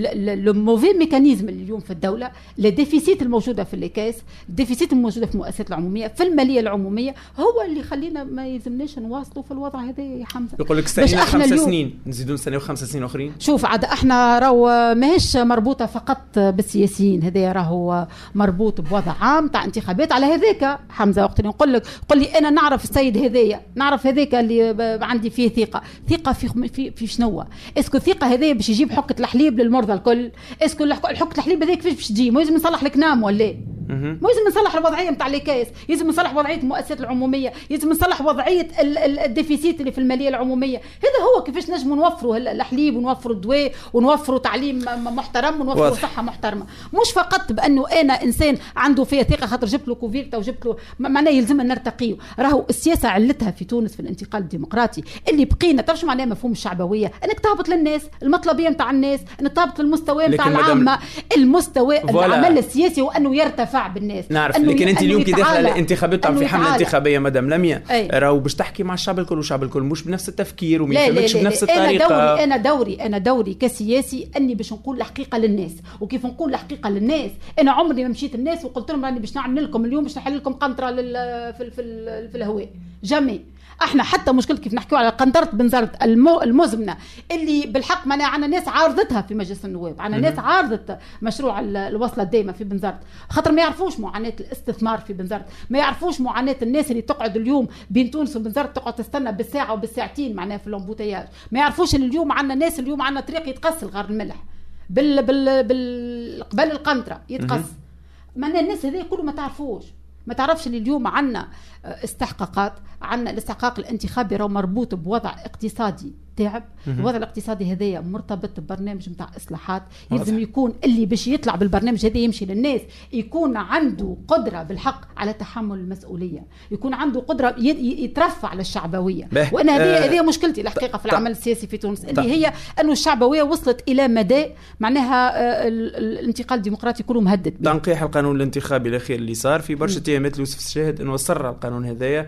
Speaker 2: لو موفي ميكانيزم اللي اليوم في الدوله، الديفيسيت الموجوده في الكاس، الديفيسيت الموجوده في المؤسسات العموميه في الماليه العموميه هو اللي يخلينا ما يلزمناش نواصلوا في الوضع هذا يا حمزه.
Speaker 1: يقول لك استنينا خمس سنين نزيدوا نستناو خمس سنين اخرين.
Speaker 2: شوف عاد احنا راهو ماهيش مربوطه فقط بالسياسيين، هذا راهو مربوط بوضع عام تاع انتخابات. على هذاك حمزه وقت اللي نقول لك قل لي انا نعرف السيد هذايا، نعرف هذاك اللي عندي فيه ثقه، ثقه في في, في شنو؟ اسكو الثقه هذه باش يجيب حكه الحليب للمرضى الكل؟ اسكو حكه الحليب هذيك كيفاش باش تجي؟ ما لازم نصلح لك نام ولا ما لازم نصلح الوضعيه نتاع الكاس، لازم نصلح وضعيه المؤسسات العموميه، لازم نصلح وضعيه الديفيسيت اللي في الماليه العموميه. هذا هو كيفاش نجموا نوفروا الحليب ونوفروا الدواء ونوفروا تعليم محترم ونوفروا صحه محترمه، مش فقط بانه انا انسان عنده فيها ثقه خاطر جبت له كوفيرتا وجبت له، معناه يلزمنا نرتقيو. راهو السياسه علتها في تونس في الانتقال الديمقراطي اللي بقينا تعرفش معناه مفهوم الشعبويه، انك تهبط للناس المطلبيه نتاع الناس، انك تهبط للمستوى نتاع العامه، المستوى العمل السياسي هو انه يرتفع بالناس.
Speaker 1: نعرف لكن انت اليوم كي داخله الانتخابات في حمله انتخابيه مدام لميا راهو باش تحكي مع الشعب الكل، والشعب الكل مش بنفس التفكير وما يفهمكش بنفس الطريقه.
Speaker 2: انا دوري انا دوري انا دوري كسياسي اني باش نقول الحقيقه للناس، وكيف نقول الحقيقه للناس انا عمري ما مشيت الناس وقلت لهم راني باش نعمل لكم اليوم باش نحل لكم قنطره في في في الهواء، جامي. احنا حتى مشكلة كيف نحكيو على قنطرة بنزرت المزمنة اللي بالحق معناها عنا ناس عارضتها في مجلس النواب، عنا ناس عارضت مشروع الوصلة الدائمة في بنزرت خاطر ما يعرفوش معاناة الاستثمار في بنزرت، ما يعرفوش معاناة الناس اللي تقعد اليوم بين تونس وبنزرت تقعد تستنى بالساعة وبالساعتين معناها في اللومبوتياج، ما يعرفوش ان اليوم عنا ناس اليوم عنا طريق يتقص الغار الملح بال بال بالقبل القنطرة يتقص. معناها الناس هذه كله ما تعرفوش، ما تعرفش اللي اليوم عنا استحقاقات، عنا الاستحقاق الانتخابي راه مربوط بوضع اقتصادي تعب. الوضع الاقتصادي هذايا مرتبط ببرنامج نتاع اصلاحات، يلزم يكون اللي باش يطلع بالبرنامج هذا يمشي للناس يكون عنده قدره بالحق على تحمل المسؤوليه، يكون عنده قدره يترفع على الشعبويه. وانا هذه هذه مشكلتي الحقيقه في العمل السياسي في تونس، اللي هي انه الشعبويه وصلت الى مدى معناها الانتقال الديمقراطي كله مهدد.
Speaker 1: تنقيح القانون الانتخابي الاخير اللي صار في برشا اتهامات ليوسف الشاهد انه سر القانون هذايا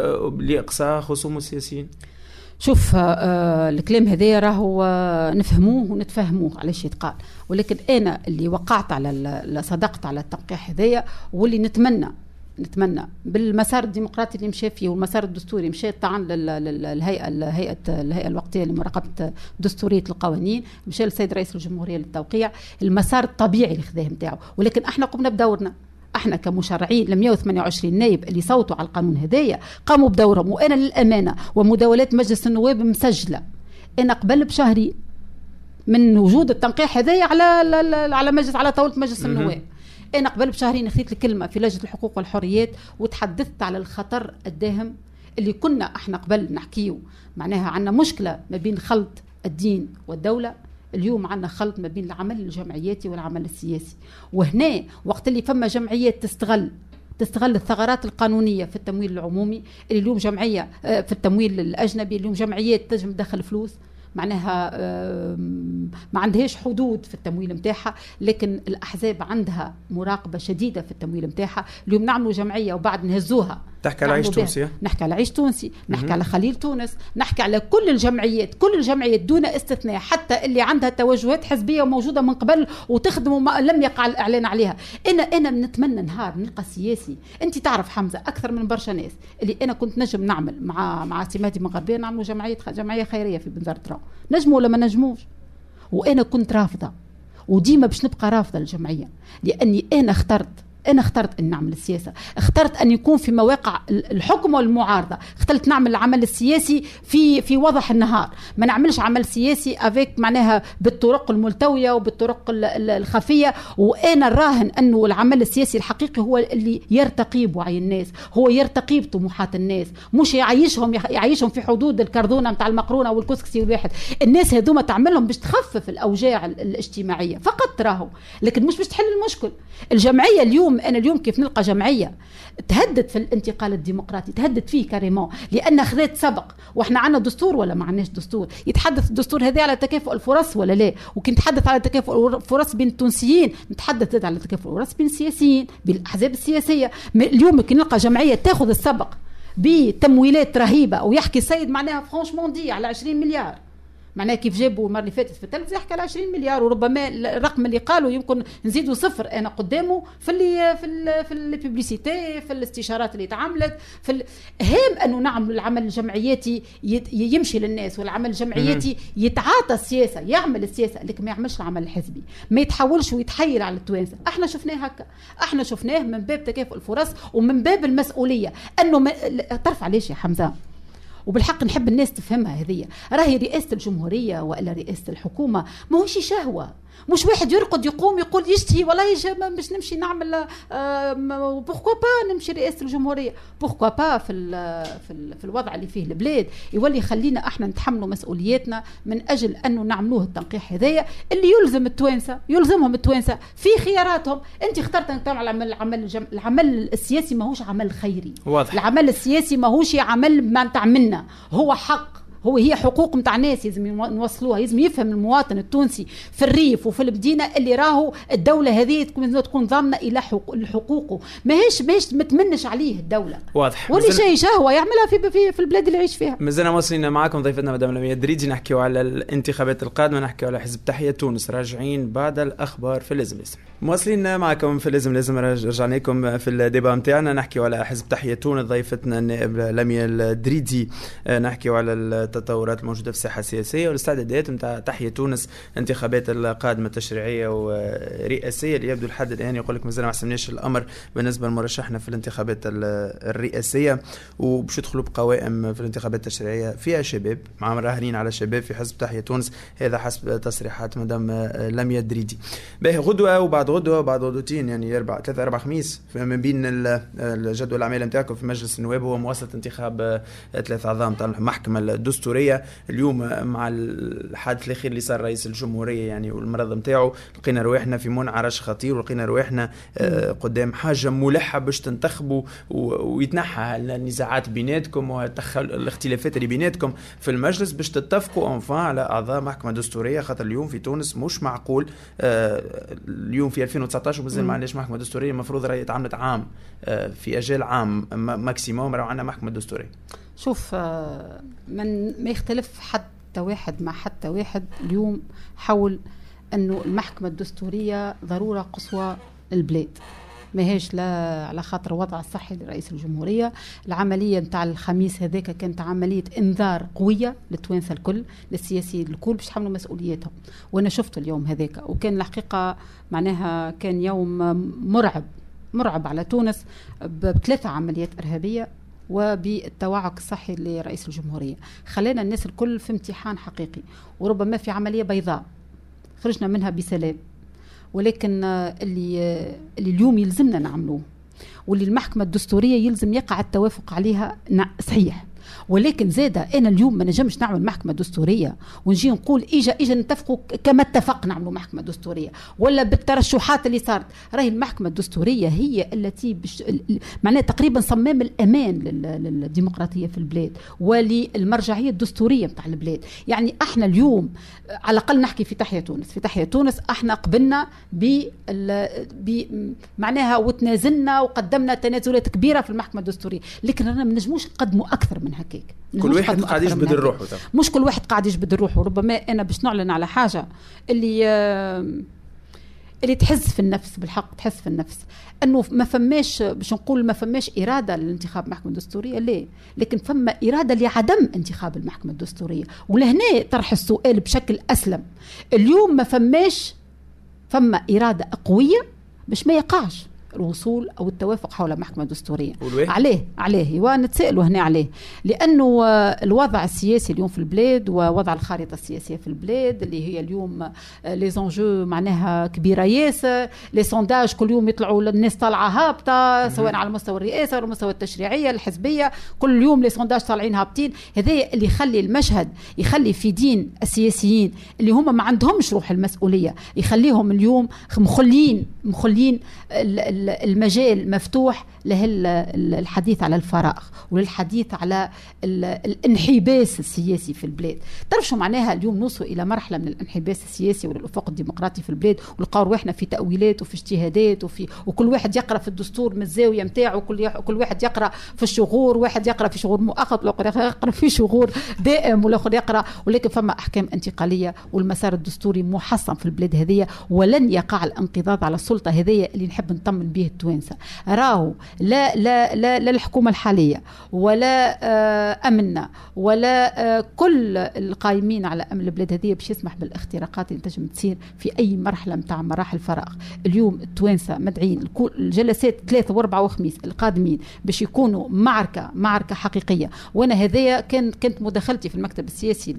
Speaker 1: لاقصاء خصوم السياسيين.
Speaker 2: شوف آه الكلام هذا راهو آه نفهموه ونتفهموه علاش يتقال، ولكن انا اللي وقعت على صدقت على التنقيح هذايا، واللي نتمنى نتمنى بالمسار الديمقراطي اللي مشى فيه والمسار الدستوري مشى طبعا للهيئه الهيئه الهيئه الوقتيه لمراقبه دستوريه القوانين، مشى للسيد رئيس الجمهوريه للتوقيع، المسار الطبيعي اللي خذاه نتاعو، ولكن احنا قمنا بدورنا. احنا كمشرعين ل مئة وثمانية وعشرين نائب اللي صوتوا على القانون هذايا قاموا بدورهم، وانا للامانه ومداولات مجلس النواب مسجله انا قبل بشهرين من وجود التنقيح هذايا على على مجلس على طاوله مجلس النواب. انا قبل بشهرين اخذت الكلمه في لجنه الحقوق والحريات وتحدثت على الخطر الداهم اللي كنا احنا قبل نحكيه، معناها عندنا مشكله ما بين خلط الدين والدوله، اليوم عندنا خلط ما بين العمل الجمعياتي والعمل السياسي، وهنا وقت اللي فما جمعيات تستغل تستغل الثغرات القانونية في التمويل العمومي، اللي اليوم جمعية في التمويل الأجنبي، اليوم جمعيات تنجم تدخل فلوس معناها ما عندهاش حدود في التمويل متاعها، لكن الأحزاب عندها مراقبة شديدة في التمويل متاعها. اليوم نعملوا جمعية وبعد نهزوها،
Speaker 1: تحكي على عيش تونسي،
Speaker 2: نحكي على عيش تونسي، نحكي على خليل تونس، نحكي على كل الجمعيات، كل الجمعيات دون استثناء، حتى اللي عندها توجهات حزبية وموجودة من قبل وتخدم وما لم يقع الإعلان عليها. أنا أنا نتمنى نهار نلقى سياسي، أنت تعرف حمزة أكثر من برشا ناس، اللي أنا كنت نجم نعمل مع مع سماتي مغربية نعملوا جمعية جمعية خيرية في بنزرت، نجموا ولا ما نجموش، وأنا كنت رافضة وديما باش نبقى رافضة الجمعية، لأني أنا اخترت أنا اخترت أن نعمل السياسة، اخترت أن يكون في مواقع الحكم والمعارضة، اخترت نعمل العمل السياسي في في وضح النهار، ما نعملش عمل سياسي أفيك معناها بالطرق الملتوية وبالطرق الخفية. وأنا راهن أنه العمل السياسي الحقيقي هو اللي يرتقي بوعي الناس، هو يرتقي بطموحات الناس، مش يعيشهم يعيشهم في حدود الكردونة متاع المقرونة والكسكسي والواحد. الناس هذوما تعملهم باش تخفف الأوجاع الاجتماعية فقط راهو، لكن مش باش تحل المشكل. الجمعية اليوم أنا اليوم كيف نلقى جمعية تهدد في الانتقال الديمقراطي، تهدد فيه كاريمون، لأن خذت سبق. وإحنا عنا دستور ولا ما عناش دستور؟ يتحدث الدستور هذا على تكافؤ الفرص ولا لا؟ وكي نتحدث على تكافؤ الفرص بين التونسيين نتحدث على تكافؤ الفرص بين السياسيين، بالأحزاب السياسية. اليوم كي نلقى جمعية تأخذ السبق بتمويلات رهيبة، ويحكي السيد معناها فرانشمون دي على عشرين مليار، معناه كيف جابوا المره اللي فاتت في التلفزيون يحكي على عشرين مليار، وربما الرقم اللي قالوا يمكن نزيدوا صفر انا قدامه في اللي في ال في الببليسيتي، في الاستشارات اللي تعملت في ال... هام انه نعمل العمل الجمعياتي يمشي للناس، والعمل الجمعياتي يتعاطى السياسه، يعمل السياسه، لكن ما يعملش العمل الحزبي، ما يتحولش ويتحيل على التوانسه. احنا شفناه هكا، احنا شفناه من باب تكافؤ الفرص ومن باب المسؤوليه، انه ما... طرف عليش يا حمزه، وبالحق نحب الناس تفهمها هذه، راهي رئاسة الجمهورية ولا رئاسة الحكومة ما هوش شهوة، مش واحد يرقد يقوم يقول يشتهي والله باش نمشي نعمل بوركوا با نمشي رئاسة الجمهورية، بوركوا با في ال في, ال في الوضع اللي فيه البلاد يولي خلينا احنا نتحملوا مسؤولياتنا من اجل انه نعملوه التنقيح هذايا اللي يلزم التوانسه، يلزمهم التوانسه في خياراتهم. انت اخترت انك تعمل عمل العمل الجم... العمل السياسي ماهوش عمل خيري، واضح. العمل السياسي ماهوش عمل ما نتاع منا، هو حق، هو هي حقوق متاع ناس لازم نوصلوها، لازم يفهم المواطن التونسي في الريف وفي المدينه اللي راهو الدوله هذه تكون تكون ضامنه الى حقوقه، ماهيش ماهيش متمنش عليه الدوله، واضح. واللي شيء شهوه يعملها في في, في البلاد اللي يعيش فيها.
Speaker 1: مازلنا واصلين معكم ضيفتنا مدام لمياء الدريدي، نحكيو على الانتخابات القادمه، نحكيو على حزب تحية تونس، راجعين بعد الاخبار في لازم لازم. مواصلين معكم في لازم لازم، رجعنا لكم في الديبا نتاعنا، نحكيو على حزب تحية تونس، ضيفتنا النائب لمياء الدريدي، نحكيو على التطورات الموجودة في الساحة السياسية والاستعدادات نتاع تحية تونس، انتخابات القادمة التشريعية ورئاسية اللي يبدو لحد الآن يقول لك مازال ما حسمناش الأمر بالنسبة لمرشحنا في الانتخابات الرئاسية، وباش يدخلوا بقوائم في الانتخابات التشريعية فيها شباب، مع راهنين على شباب في حزب تحية تونس، هذا حسب تصريحات مدام لمياء الدريدي. باهي غدوة وبعد غدوة وبعد غدوتين، يعني أربع ثلاثة أربع خميس من بين الجدول الأعمال نتاعكم في مجلس النواب هو مواصلة انتخاب ثلاث أعضاء نتاع المحكمة الدستورية. اليوم مع الحادث الأخير اللي صار رئيس الجمهورية يعني والمرض نتاعو، لقينا رواحنا في منعرج خطير، ولقينا رواحنا قدام حاجة ملحة باش تنتخبوا ويتنحى النزاعات بيناتكم وتدخل الاختلافات اللي بيناتكم في المجلس باش تتفقوا انفا على أعضاء محكمة دستورية، خاطر اليوم في تونس مش معقول اليوم في ألفين وتسعطاش ومازال ما عندناش محكمة دستورية، المفروض راهي تعملت عام في أجال عام ماكسيموم راهو عندنا محكمة دستورية.
Speaker 2: شوف من ما يختلف حتى واحد مع حتى واحد اليوم حول أنه المحكمة الدستورية ضرورة قصوى للبلاد، ما هيش لا على خاطر وضع الصحي لرئيس الجمهورية. العملية نتاع الخميس هذاك كانت عملية انذار قوية للتوانسة الكل، للسياسيين الكل باش يحملوا مسؤولياتهم، وانا شفت اليوم هذاك، وكان الحقيقة معناها كان يوم مرعب مرعب على تونس بثلاثة عمليات إرهابية وبالتوعك الصحي لرئيس الجمهورية، خلانا الناس الكل في امتحان حقيقي، وربما في عملية بيضاء خرجنا منها بسلام، ولكن اللي, اللي اليوم يلزمنا نعملوه واللي المحكمة الدستورية يلزم يقع التوافق عليها صحيح، ولكن زادة أنا اليوم ما نجمش نعمل محكمة دستورية ونجي نقول إيجا إيجا نتفقوا كما اتفق نعملوا محكمة دستورية ولا بالترشحات اللي صارت. راهي المحكمة الدستورية هي التي بش... معناها تقريبا صمام الأمان للديمقراطية في البلاد وللمرجعية الدستورية متاع البلاد. يعني احنا اليوم على الأقل نحكي في تحيا تونس، في تحيا تونس احنا قبلنا ب معناها وتنازلنا وقدمنا تنازلات كبيرة في المحكمة الدستورية، لكن أنا ما نجموش نقدموا أكثر من هكاك.
Speaker 1: كل واحد قاعد يجبد الروح،
Speaker 2: مش كل واحد قاعد يجبد الروح. وربما أنا باش نعلن على حاجة اللي اللي تحس في النفس، بالحق تحس في النفس أنه ما فماش باش نقول ما فماش إرادة للانتخاب المحكمة الدستورية، ليه؟ لكن فما إرادة لعدم انتخاب المحكمة الدستورية. ولهنا طرح السؤال بشكل أسلم. اليوم ما فماش فما إرادة قوية باش ما يقعش الوصول أو التوافق حول محكمة دستورية. عليه عليه ونتسألوا هنا عليه، لأنه الوضع السياسي اليوم في البلاد ووضع الخارطة السياسية في البلاد اللي هي اليوم لي زونجو معناها كبيرة ياسر، لي سونداج كل يوم يطلعوا الناس طالعة هابطة سواء على مستوى الرئاسة ولا المستوى التشريعية الحزبية، كل يوم لي سونداج طالعين هابطين. هذا اللي يخلي المشهد، يخلي في دين السياسيين اللي هم ما عندهمش روح المسؤولية، يخليهم اليوم مخلين مخلين المجال مفتوح للحديث على الفراغ وللحديث على الانحباس السياسي في البلاد. تعرف شو معناها اليوم نوصل إلى مرحلة من الانحباس السياسي والأفق الديمقراطي في البلاد، ونلقاو روحنا في تأويلات وفي اجتهادات وفي وكل واحد يقرأ في الدستور من الزاوية متاعه، وكل كل واحد يقرأ في الشغور، واحد يقرأ في شغور مؤقت والآخر يقرأ في شغور دائم والآخر يقرأ، ولكن فما أحكام انتقالية والمسار الدستوري محصن في البلاد هذه، ولن يقع الانقضاض على السلطة هذه اللي نحب نطمن به التوانسة. راهو لا لا لا, لا الحكومة الحالية ولا آه أمننا ولا آه كل القائمين على أمن البلاد هذه باش يسمح بالاختراقات اللي تنجم تصير في أي مرحلة متاع مراحل فراغ. اليوم التوانسة مدعين الجلسات ثلاثة وأربعة وخميس القادمين باش يكونوا معركة معركة حقيقية. وأنا هذايا كان كنت مداخلتي في المكتب السياسي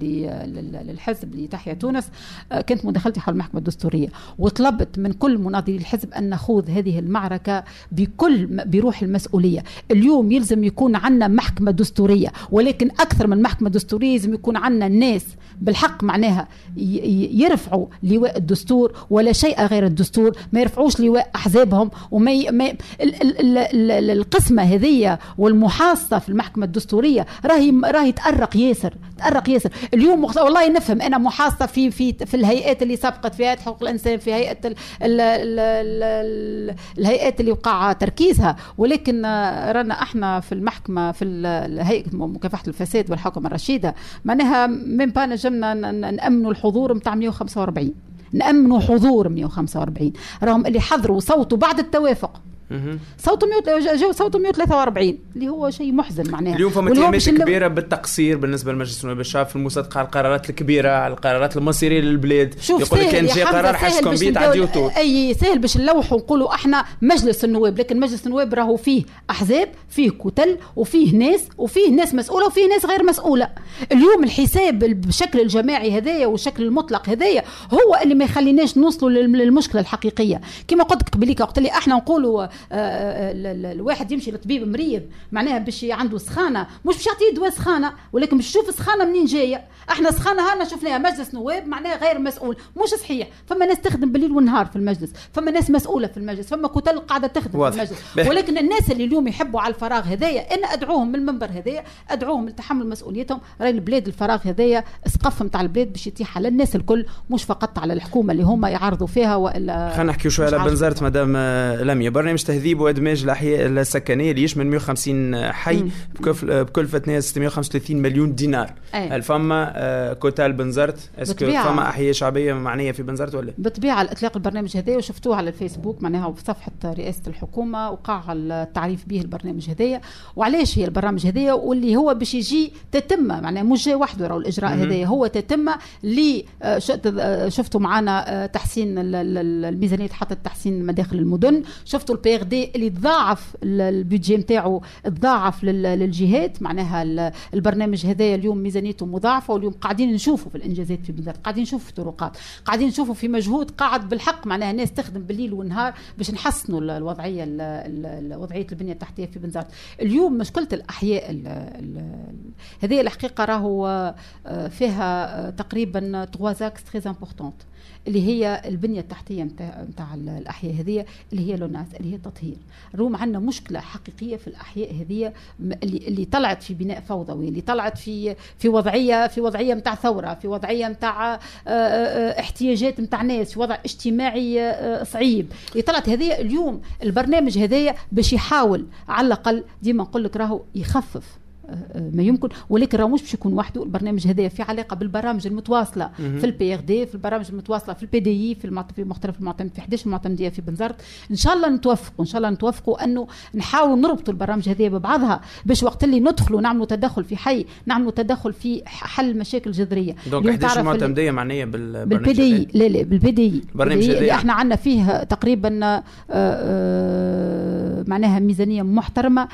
Speaker 2: للحزب لتحيا تونس، آه كنت مداخلتي حول المحكمة الدستورية، وطلبت من كل مناضلي الحزب أن نخوض هذه المعركة بكل بروح المسؤولية. اليوم يلزم يكون عنا محكمة دستورية، ولكن أكثر من محكمة دستورية يلزم يكون عنا الناس بالحق معناها يرفعوا لواء الدستور ولا شيء غير الدستور، ما يرفعوش لواء أحزابهم. وما ي... ما ي... ال... ال... ال... القسمة هذية والمحاصة في المحكمة الدستورية راهي راهي تأرق ياسر تأرق ياسر. اليوم والله نفهم أنا محاصة في في في الهيئات اللي سبقت، في هيئة حقوق الإنسان، في هيئة ال... ال... ال... ال... الهيئات اللي وقع تركيزها، ولكن رانا احنا في المحكمة في الهيئة مكافحة الفساد والحكم الرشيدة معناها من بان نجمنا نأمنوا الحضور متاع مئة وخمسة وأربعين، نأمنوا حضور مئة وخمسة وأربعين، راهم اللي حضروا صوتوا بعد التوافق صوتوا جو صوتوا مئة وثلاثة وأربعين اللي هو شيء محزن معناها.
Speaker 1: اليوم فما اتهامات كبيره بالتقصير بالنسبه لمجلس النواب الشعب في المصادقه على القرارات الكبيره، على القرارات المصيريه للبلاد. يقول لك كان جاء قرار حاجكم بيه تعديوا طول
Speaker 2: اي سهل باش نلوحوا نقولوا احنا مجلس النواب، لكن مجلس النواب راهو فيه احزاب، فيه كتل، وفيه ناس وفيه ناس مسؤوله وفيه ناس غير مسؤوله. اليوم الحساب بالشكل الجماعي هذايا والشكل المطلق هذايا هو اللي ما يخليناش نوصلوا للمشكله الحقيقيه. كما قلت لك قبليك وقت اللي احنا نقولوا الواحد يمشي لطبيب مريض معناها باش عنده سخانه، مش باش يعطيه دواء سخانه، ولكن باش يشوف السخانه منين جايه. احنا سخانه هانا شفناها مجلس نواب معناها غير مسؤول، مش صحيح. فما ناس تخدم بالليل والنهار في المجلس، فما ناس مسؤوله في المجلس، فما كتل قاعده تخدم واضح. في المجلس بح. ولكن الناس اللي اليوم يحبوا على الفراغ هذايا انا ادعوهم من المنبر هذايا، ادعوهم لتحمل مسؤوليتهم. راي البلاد الفراغ هذايا سقف نتاع البلاد باش يتيح على الناس الكل، مش فقط على الحكومه اللي هم يعرضوا فيها. والا
Speaker 1: خلينا نحكي شويه على بنزرت مدام لميا. برنامج تهذيب وادماج الاحياء السكنيه اللي يشمل مئة وخمسين حي بكلفه ستمئة وخمسة وثلاثين مليون دينار. هل فما كوتال بنزرت؟ اسكو فما احياء شعبيه معنيه في بنزرت ولا؟
Speaker 2: بالطبيعه على اطلاق البرنامج هذا، وشفتوه على الفيسبوك معناها وفي صفحه رئاسه الحكومه وقع التعريف به البرنامج هذايا. وعلاش هي البرنامج هذايا واللي هو باش يجي تتمه معناها مش جاي وحده، راهو الاجراء هذايا هو تتمه اللي شفتوا معنا تحسين الميزانيه، حتى تحسين مداخل المدن، شفتوا البي البي ار دي اللي تضاعف البيدجي نتاعو، تضاعف للجهات. معناها البرنامج هذايا اليوم ميزانيته مضاعفه، واليوم قاعدين نشوفوا في الانجازات في بنزرت، قاعدين نشوفوا في طرقات، قاعدين نشوفوا في مجهود قاعد بالحق. معناها ناس تخدم بالليل والنهار باش نحسنوا الوضعيه وضعيه البنيه التحتيه في بنزرت. اليوم مشكله الاحياء هذه الحقيقه راهو فيها تقريبا ثلاثة زاكس تري امبورطونت، اللي هي البنيه التحتيه نتاع نتاع الاحياء هذه، اللي هي لوناس، اللي هي التطهير. اليوم عندنا مشكله حقيقيه في الاحياء هذه اللي اللي طلعت في بناء فوضوي، اللي طلعت في في وضعيه في وضعيه نتاع ثوره، في وضعيه نتاع احتياجات نتاع ناس، في وضع اجتماعي صعيب اللي طلعت هذه. اليوم البرنامج هذايا باش يحاول على الاقل، ديما نقول لك راهو يخفف ما يمكن، ولكن راه مش باش يكون وحده. البرنامج هذا في علاقه بالبرامج المتواصله في البي ار دي، في البرامج المتواصله في البي دي اي، في المعت... في مختلف المعتمد في احداش المعتمديه في بنزرت. ان شاء الله نتوفقوا ان شاء الله نتوفقوا انه نحاول نربطوا البرامج هذه ببعضها، باش وقت اللي ندخلوا نعملوا تدخل في حي، نعملوا تدخل في حل مشاكل جذريه.
Speaker 1: دونك احداش المعتمديه معنيه
Speaker 2: بالبي دي اي. لا لا بالبي دي اي
Speaker 1: البرنامج
Speaker 2: اللي احنا عندنا فيه تقريبا آآ آآ معناها ميزانيه محترمه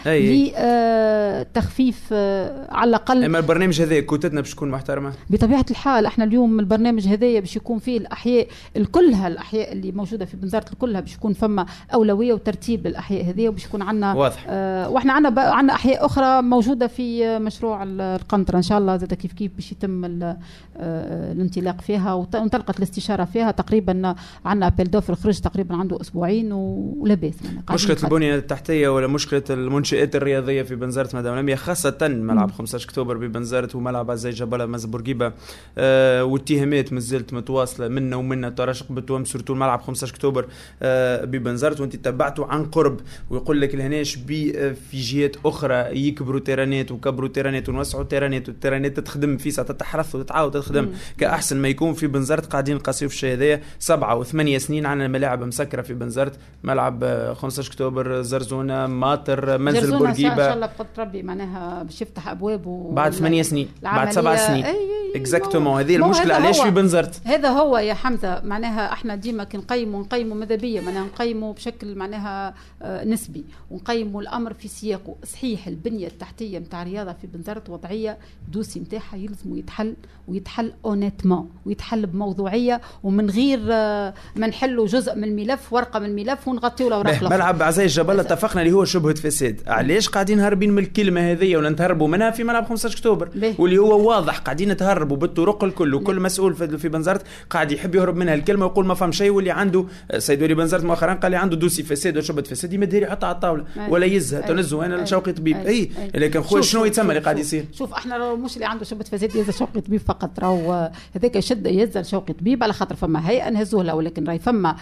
Speaker 2: لتخفيف على الاقل.
Speaker 1: اما البرنامج هذا كوتتنا باش تكون محترمه
Speaker 2: بطبيعه الحال. احنا اليوم البرنامج هذايا باش يكون فيه الاحياء الكلها، الاحياء اللي موجوده في بنزرت الكلها باش يكون فما اولويه وترتيب للاحياء هذه، وباش يكون عندنا
Speaker 1: واضح.
Speaker 2: آه واحنا عندنا عندنا احياء اخرى موجوده في مشروع القنطره ان شاء الله زاد كيف كيف باش يتم آه الانطلاق فيها وانطلقت الاستشاره فيها. تقريبا عندنا ابل دوفر خرج تقريبا عنده اسبوعين ولا باس.
Speaker 1: مشكله البنيه التحتيه ولا مشكله المنشآت الرياضيه في بنزرت مدام لميا، خاصه ملعب خمسة عشر أكتوبر ببنزرت وملعب زي جبل مز بورقيبه، آه واتهامات مازالت متواصله منا ومنا تراشق بالتوام سورتو الملعب خمسة عشر أكتوبر آه ببنزرت، وانت تبعته عن قرب. ويقول لك لهناش بي في جهات اخرى يكبروا تيرانات وكبروا تيرانات ونوسعوا تيرانات، والتيرانات تخدم في ساعه تتحرث وتتعاود تخدم مم. كاحسن ما يكون. في بنزرت قاعدين نقاسيو في الشيء هذايا سبعة وثمانية سنين عندنا ملاعب مسكره في بنزرت، ملعب خمسة عشر أكتوبر، زرزونه، ماطر، منزل بورقيبه. ان
Speaker 2: شاء الله بقدر ربي معناها باش يفتح ابوابه
Speaker 1: بعد ثمانية سنين بعد سبع سنين اكزاكتومون. هذه المشكله علاش في بنزرت.
Speaker 2: هذا هو يا حمزه. معناها احنا ديما كي نقيموا نقيموا ماذا بيا، معناها نقيموا بشكل معناها آه نسبي، ونقيموا الامر في سياقه. صحيح البنيه التحتيه نتاع الرياضه في بنزرت وضعيه دوسي نتاعها يلزم يتحل، ويتحل اونيتمون، ويتحل بموضوعيه، ومن غير آه ما نحلوا جزء من الملف، ورقه من الملف ونغطيوا الاوراق.
Speaker 1: ملعب عزاي الجبل اتفقنا اللي هو شبهه فساد. علاش قاعدين هاربين من الكلمه هذه ولا نتهربوا منها في ملعب خمسة عشر أكتوبر بيه. واللي هو واضح قاعدين نتهربوا بالطرق الكل، وكل مسؤول في بنزرت قاعد يحب يهرب منها الكلمه ويقول ما فهم شيء. واللي عنده سيد ولي بنزرت مؤخرا قال لي عنده دوسي فساد وشبهه فساد يمدها يحطها على الطاوله ولا يزها تنزه انا شوقي طبيب. اي لكن خويا شنو يتسمى اللي قاعد يصير؟
Speaker 2: شوف احنا مش اللي عنده شبهه فساد يهز شوقي طبيب فقط، راهو هذاك يشد يهز شوقي طبيب على خاطر فما هيئه نهزوه له، ولكن راهي فما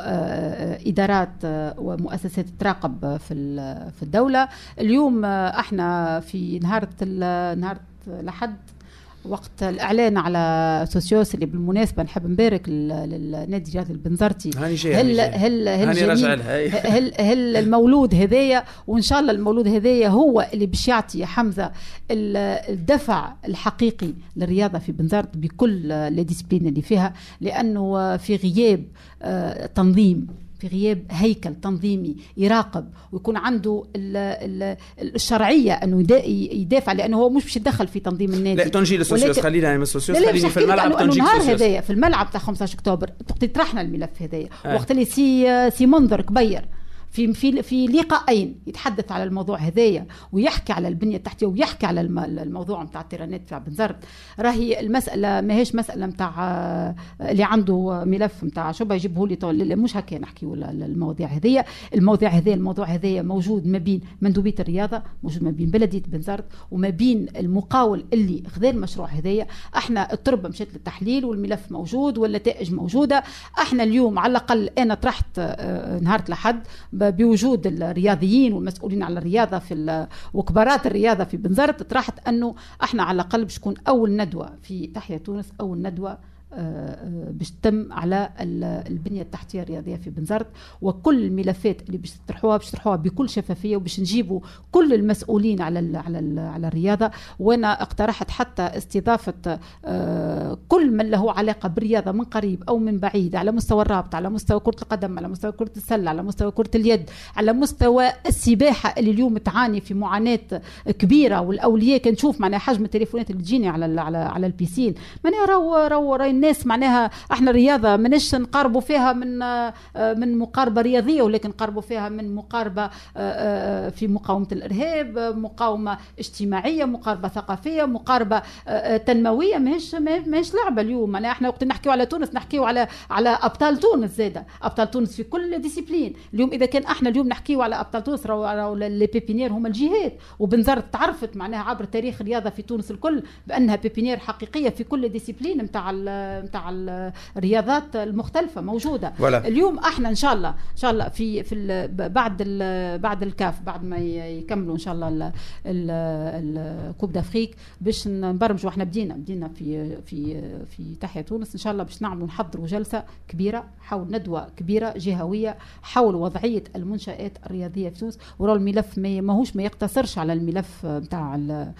Speaker 2: ادارات ومؤسسات تراقب في في الدوله. اليوم احنا في نهار نهار لحد وقت الاعلان على سوسيوس اللي بالمناسبه نحب نبارك للنادي الرياضي البنزرتي. هل هل هل هل هل المولود هذايا، وان شاء الله المولود هذايا هو اللي باش يعطي يا حمزه الدفع الحقيقي للرياضه في بنزرت بكل الديسبلين اللي فيها، لانه في غياب تنظيم، في غياب هيكل تنظيمي يراقب ويكون عنده ال ال الشرعيه انه يدافع، لانه هو مش باش يتدخل في تنظيم النادي.
Speaker 1: لا تنجي للسوسيوس، خلينا من السوسيوس، خليني في الملعب تنجي
Speaker 2: النهار هذايا في الملعب تاع خمسة عشر أكتوبر طرحنا الملف هذايا آه. وقت اللي سي سي منذر كبير في في في لقاءين يتحدث على الموضوع هذايا ويحكي على البنيه التحتيه ويحكي على الموضوع نتاع التيرانات في بنزرت. راهي المساله ماهيش مساله نتاع اللي عنده ملف نتاع شو بيجيبه لي، مش هكا نحكيوا المواضيع هذيا. الموضوع هذايا الموضوع هذايا موجود ما بين مندوبيه الرياضه، موجود ما بين بلديه بنزرت وما بين المقاول اللي خذا المشروع هذايا. احنا التربه مشات للتحليل والملف موجود والنتائج موجوده. احنا اليوم على الاقل انا طرحت نهار الأحد بوجود الرياضيين والمسؤولين على الرياضه في وكبارات الرياضه في بنزرت، طرحت انه احنا على الاقل باش تكون اول ندوه في تحيا تونس، اول ندوه باش تتم على البنيه التحتيه الرياضيه في بنزرت، وكل الملفات اللي باش تطرحوها باش تطرحوها بكل شفافيه، وباش نجيبوا كل المسؤولين على ال على ال على الرياضه. وانا اقترحت حتى استضافه كل من له علاقه بالرياضه من قريب او من بعيد، على مستوى الرابطه، على مستوى كره القدم، على مستوى كره السله، على مستوى كره اليد، على مستوى السباحه اللي اليوم تعاني في معاناه كبيره، والاولياء كنشوف معناها حجم التليفونات اللي تجيني على على على البيسين. معناها راهو راهو راهي الناس معناها احنا الرياضه ماناش نقاربوا فيها من من مقاربه رياضيه، ولكن نقاربوا فيها من مقاربه في مقاومه الارهاب، مقاومه اجتماعيه، مقاربه ثقافيه، مقاربه تنمويه. ماهيش ماهيش لعبه اليوم. معناها احنا وقت نحكيو على تونس نحكيو على على ابطال تونس، زاده ابطال تونس في كل ديسيبلين. اليوم اذا كان احنا اليوم نحكيو على ابطال تونس، راهو لي بيبينير هما الجهات، وبنزرت تعرفت معناها عبر تاريخ الرياضه في تونس الكل بانها بيبينير حقيقيه في كل ديسيبلين نتاع نتاع الرياضات المختلفه موجوده. ولا. اليوم احنا ان شاء الله ان شاء الله في في بعد بعد الكاف، بعد ما يكملوا ان شاء الله الكوب دافريك، باش نبرمجوا. احنا بدينا بدينا في في في تحيا تونس ان شاء الله باش نعملوا نحضروا جلسه كبيره حول ندوه كبيره جهويه حول وضعيه المنشات الرياضيه في تونس. وراه الملف ماهوش ما يقتصرش على الملف نتاع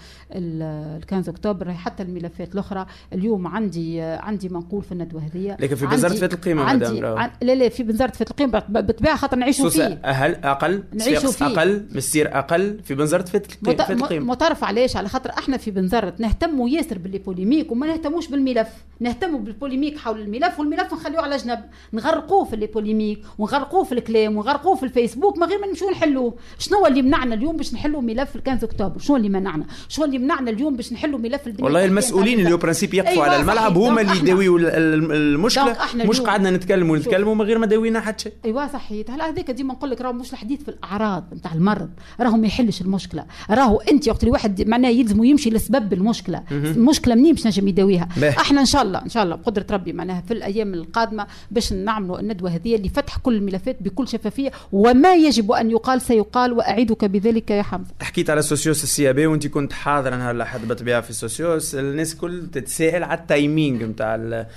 Speaker 2: ال خمسة اكتوبر، حتى الملفات الاخرى. اليوم عندي عندي منقول في الندوه هذه،
Speaker 1: لكن في بنزرت فات القيمه
Speaker 2: عندي عن... لا لا في بنزرت فات القيمه بالطبيعه خاطر نعيشوا فيه.
Speaker 1: هل اقل
Speaker 2: نعيشوا فيه
Speaker 1: اقل مسير اقل في بنزرت فات القيمه
Speaker 2: متعرف علاش؟ على خاطر احنا في بنزرت نهتموا ياسر بالبوليميك وما نهتموش بالملف. نهتموا بالبوليميك حول الملف، والملف نخليوه على جنب، نغرقوه في البوليميك ونغرقوه في الكلام ونغرقوه في الفيسبوك من غير ما نمشوا نحلوه. شنو اللي منعنا اليوم باش نحلوا ملف خمسة اكتوبر؟ شنو اللي منعنا؟ شنو اللي منعنا اليوم باش نحلوا ملف البنيه؟
Speaker 1: والله المسؤولين اللي برانسيب يقفوا أيوة على الملعب هما اللي يداويوا المشكله، مش قعدنا نتكلموا ونتكلموا من غير ما داوينا حتى شيء.
Speaker 2: ايوا صحيت. هلا هذيك ديما نقول لك راهو مش الحديث في الاعراض نتاع المرض، راهو ما يحلش المشكله. راهو انت وقت اللي واحد معناه يلزموا يمشي لسبب المشكله. المشكله منين باش نجم يداويها؟ احنا ان شاء الله ان شاء الله بقدره ربي معناها في الايام القادمه باش نعملوا الندوه هذه اللي فتح كل الملفات بكل شفافيه، وما يجب ان يقال سيقال، واعيدك بذلك يا حمزه.
Speaker 1: حكيت على سوسيوس السيابي وانت كنت حاضره نهار الاحد بالطبيعه في سوسيوس. الناس كل تتساءل على التايمينغ نتاع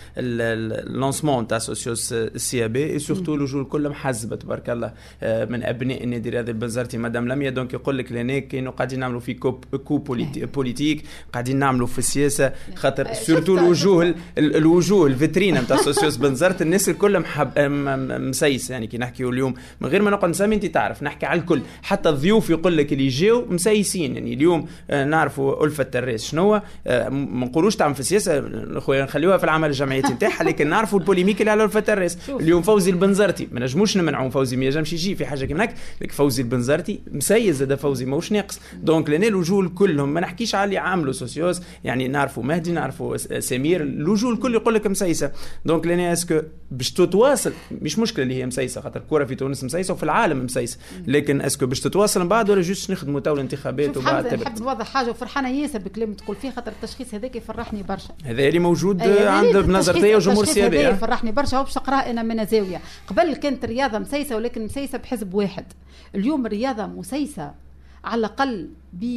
Speaker 1: اللانسمون نتاع سوسيوس السيابي، اي سورتو الوجوه الكل محزبه تبارك الله من ابناء النادي الرياضي البنزرتي مدام لميا. دونك يقول لك لهنا كانوا قاعدين نعملوا في كوب كو بوليتيك، قاعدين نعملوا في السياسه، خاطر سورتو الوجوه الوجوه الفيترينا نتاع سوسيوس بنزرت الناس الكل محب مسيس. يعني كي نحكيوا اليوم من غير ما نقعد نسمي، انت تعرف نحكي على الكل، حتى الضيوف يقول لك اللي يجيو مسيسين. يعني اليوم نعرفوا ألفة التراس شنو، ما نقولوش تعمل في السياسه خويا نخليوها في العمل الجمعياتي نتاعها، لكن نعرفوا البوليميك اللي على ألفة التراس. اليوم فوزي البنزرتي ما نجموش نمنعوا فوزي، ما ينجمش يجي في حاجه كيما هكا، لكن فوزي البنزرتي مسيز زاد فوزي ماهوش ناقص. دونك لنا الوجوه كلهم، ما نحكيش على اللي عاملوا سوسيوس، يعني نعرفوا مهدي نعرفوا سمير، الوجوه الكل يقول لك مسيسه. دونك لنا اسكو باش تتواصل، مش مشكله اللي هي مسيسه خاطر الكره في تونس مسيسه وفي العالم مسيسه، لكن اسكو باش تتواصل من بعد ولا جوست نخدموا تو الانتخابات وبعد تبت.
Speaker 2: نحب نوضح حاجه وفرحانه ياسر بكلام تقول فيه، خاطر التشخيص هذاك يفرحني برشا.
Speaker 1: هذا اللي موجود عند بنظرتي وجمهور السيابي
Speaker 2: يفرحني برشا. وباش نقراه انا من زاويه. قبل كانت الرياضه مسيسه، ولكن مسيسه بحزب واحد. اليوم الرياضه مسيسه على الاقل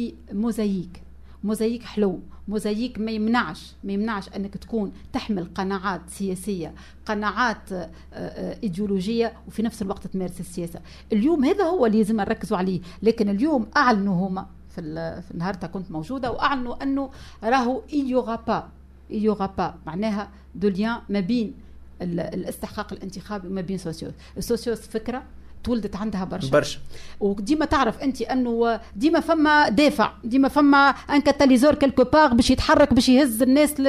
Speaker 2: بموزايك، موزايك حلو، موزايك ما يمنعش ما يمنعش انك تكون تحمل قناعات سياسيه، قناعات ايديولوجيه، وفي نفس الوقت تمارس السياسه. اليوم هذا هو اللي لازم نركزوا عليه. لكن اليوم اعلنوا هما في في النهارده كنت موجوده، واعلنوا انه راهو يوغا با يوغا با معناها دو ليان ما بين الاستحقاق الانتخابي وما بين سوسيوس. السوسيوس فكره تولدت عندها برشا
Speaker 1: برشا،
Speaker 2: وديما تعرف انت انه ديما فما دافع، ديما فما ان كاتاليزور كلكو باغ باش يتحرك باش يهز الناس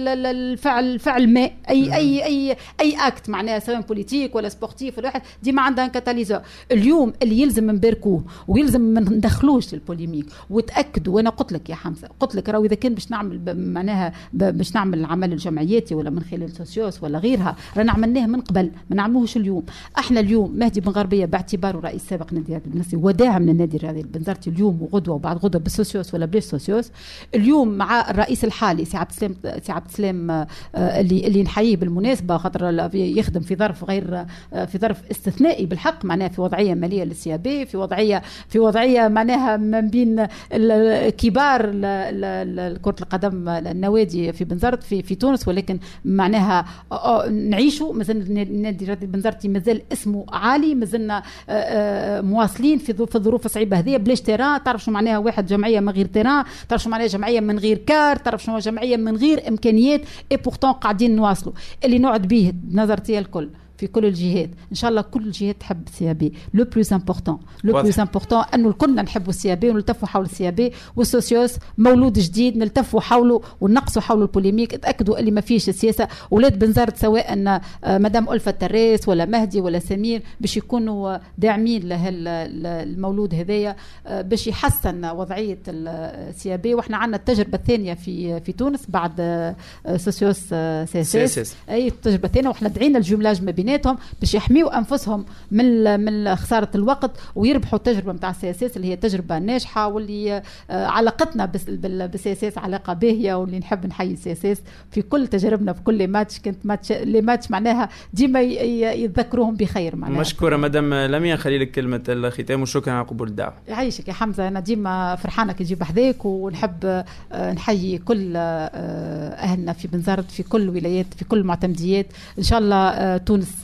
Speaker 2: للفعل فعل ما اي اي اي اي اكت معناها سواء بوليتيك ولا سبورتيف ولا واحد، ديما عندها ان كاتاليزور. اليوم اللي يلزم نباركوه ويلزم ما ندخلوش للبوليميك وتاكدوا. وانا قلت لك يا حمزه، قلت لك راهو اذا كان باش نعمل معناها باش نعمل العمل الجمعياتي ولا من خلال سوسيوس ولا غيرها، رانا عملناه من قبل، ما نعملوهش اليوم. احنا اليوم مهدي بن غربيه باعتباره رئيس سابق نادي الرياضي البنزرتي وداعم من النادي الرياضي البنزرتي اليوم وغدوه وبعد غدوه بالسوسيوس ولا بليش سوسيوس. اليوم مع الرئيس الحالي سي عبد السلام سي عبد السلام اللي اللي نحييه بالمناسبه خاطر يخدم في ظرف غير في ظرف استثنائي بالحق، معناها في وضعيه ماليه للسي بي، في وضعيه في وضعيه معناها من بين كبار كره القدم النوادي في بنزرت في في تونس، ولكن معناها نعيشوا مازال النادي الرياضي البنزرتي مازال اسمه عالي، مازلنا مواصلين في في الظروف الصعيبه هذه بلاش تيران. تعرف شو معناها واحد جمعيه من غير تيران، تعرف شو معناها جمعيه من غير كار، تعرف شو جمعيه من غير امكانيات، اي بورتون قاعدين نواصلوا. اللي نوعد به نظرتي الكل في كل الجهات ان شاء الله كل الجهات تحب السي بي. لو بلوز امبورطون لو بلوز امبورطون انه الكلنا نحبوا السي بي ونلتفوا حول السي بي، والسوسيوس مولود جديد نلتفوا حوله ونقصوا حول البوليميك. اتاكدوا اللي ما فيش السياسه اولاد بنزرت سواء مدام ألفة التراس ولا مهدي ولا سمير باش يكونوا داعمين للمولود هذايا باش يحسن وضعيه السي بي. واحنا عندنا التجربه الثانيه في في تونس بعد سوسيوس سي اس اي التجربه الثانيه، واحنا دعينا الجملاج ما بيناتهم باش يحميوا انفسهم من من خساره الوقت ويربحوا التجربه نتاع السي اس اس اللي هي تجربه ناجحه، واللي علاقتنا بالسي اس اس علاقه باهيه، واللي نحب نحيي السي اس اس في كل تجاربنا في كل ماتش. كنت ماتش لي ماتش معناها ديما يتذكروهم بخير. معناها
Speaker 1: مشكوره مدام لميا، خلي لك كلمه الختام وشكرا على قبول الدعوه.
Speaker 2: يعيشك يا حمزه، انا ديما فرحانه كي نجي بحذاك، ونحب نحيي كل اهلنا في بنزرت في كل الولايات في كل المعتمديات. ان شاء الله تونس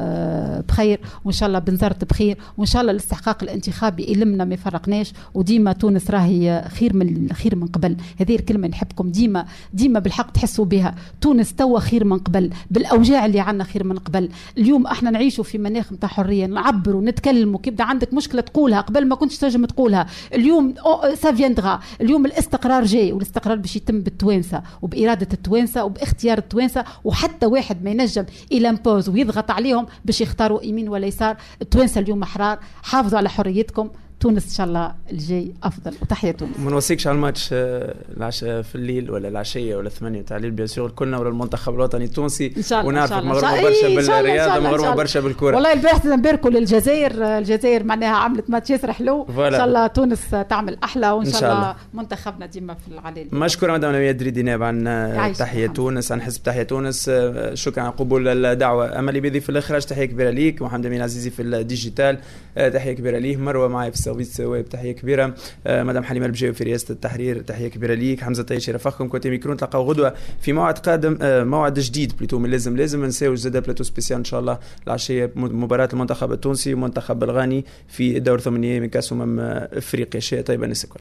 Speaker 2: بخير، وان شاء الله بنزرت بخير، وان شاء الله الاستحقاق الانتخابي يلمنا ما يفرقناش، وديما تونس راهي خير من خير من قبل. هذه الكلمه نحبكم ديما ديما بالحق تحسوا بها. تونس توا خير من قبل، بالاوجاع اللي عندنا خير من قبل. اليوم احنا نعيشوا في مناخ نتاع حريه، نعبروا نتكلموا، كيبدا عندك مشكله تقولها قبل ما كنتش تنجم تقولها. اليوم سا فيندرا، اليوم الاستقرار جاي، والاستقرار باش يتم بالتوانسه وباراده التوانسه وباختيار التوانسه، وحتى واحد ما ينجم يلامبوز ويضغط عليهم باش يختاروا يمين ولا يسار. التوانسه اليوم احرار، حافظوا على حريتكم. تونس ان شاء الله الجاي افضل، وتحيه تونس.
Speaker 1: ما نوصيكش على الماتش العشاء في الليل ولا العشيه ولا الثمانية تاع الليل، بيان سور كلنا ولا المنتخب الوطني التونسي، ونعرف مغرومه برشا بالرياضه، مغرومه برشا بالكره.
Speaker 2: والله البارح نباركوا للجزائر، الجزائر معناها عملت ماتش ياسر حلو. ان شاء الله تونس تعمل احلى، وان شاء الله منتخبنا ديما في العلالي.
Speaker 1: مشكوره مدام لميا دريدي نائب عن تحيه تونس، عن حزب تحيه تونس. شكرا على قبول الدعوه. املي بيضي في الاخراج تحيه كبيره ليك، محمد امين عزيزي في الديجيتال تحيه كبيره ليه، مروه معي في السيرفيس ويب تحيه كبيره، مدام حليمه البجاوي في رئاسه التحرير تحيه كبيره ليك، حمزه طيشي رفقكم كنت ميكرون. تلقاو غدوه في موعد قادم، موعد جديد بليتو من لازم لازم ما نساوش زاد بلاتو سبيسيال ان شاء الله العشيه، مباراه المنتخب التونسي ومنتخب الغاني في الدور الثمانيه من كاس امم افريقيا. شيء طيب الناس الكل.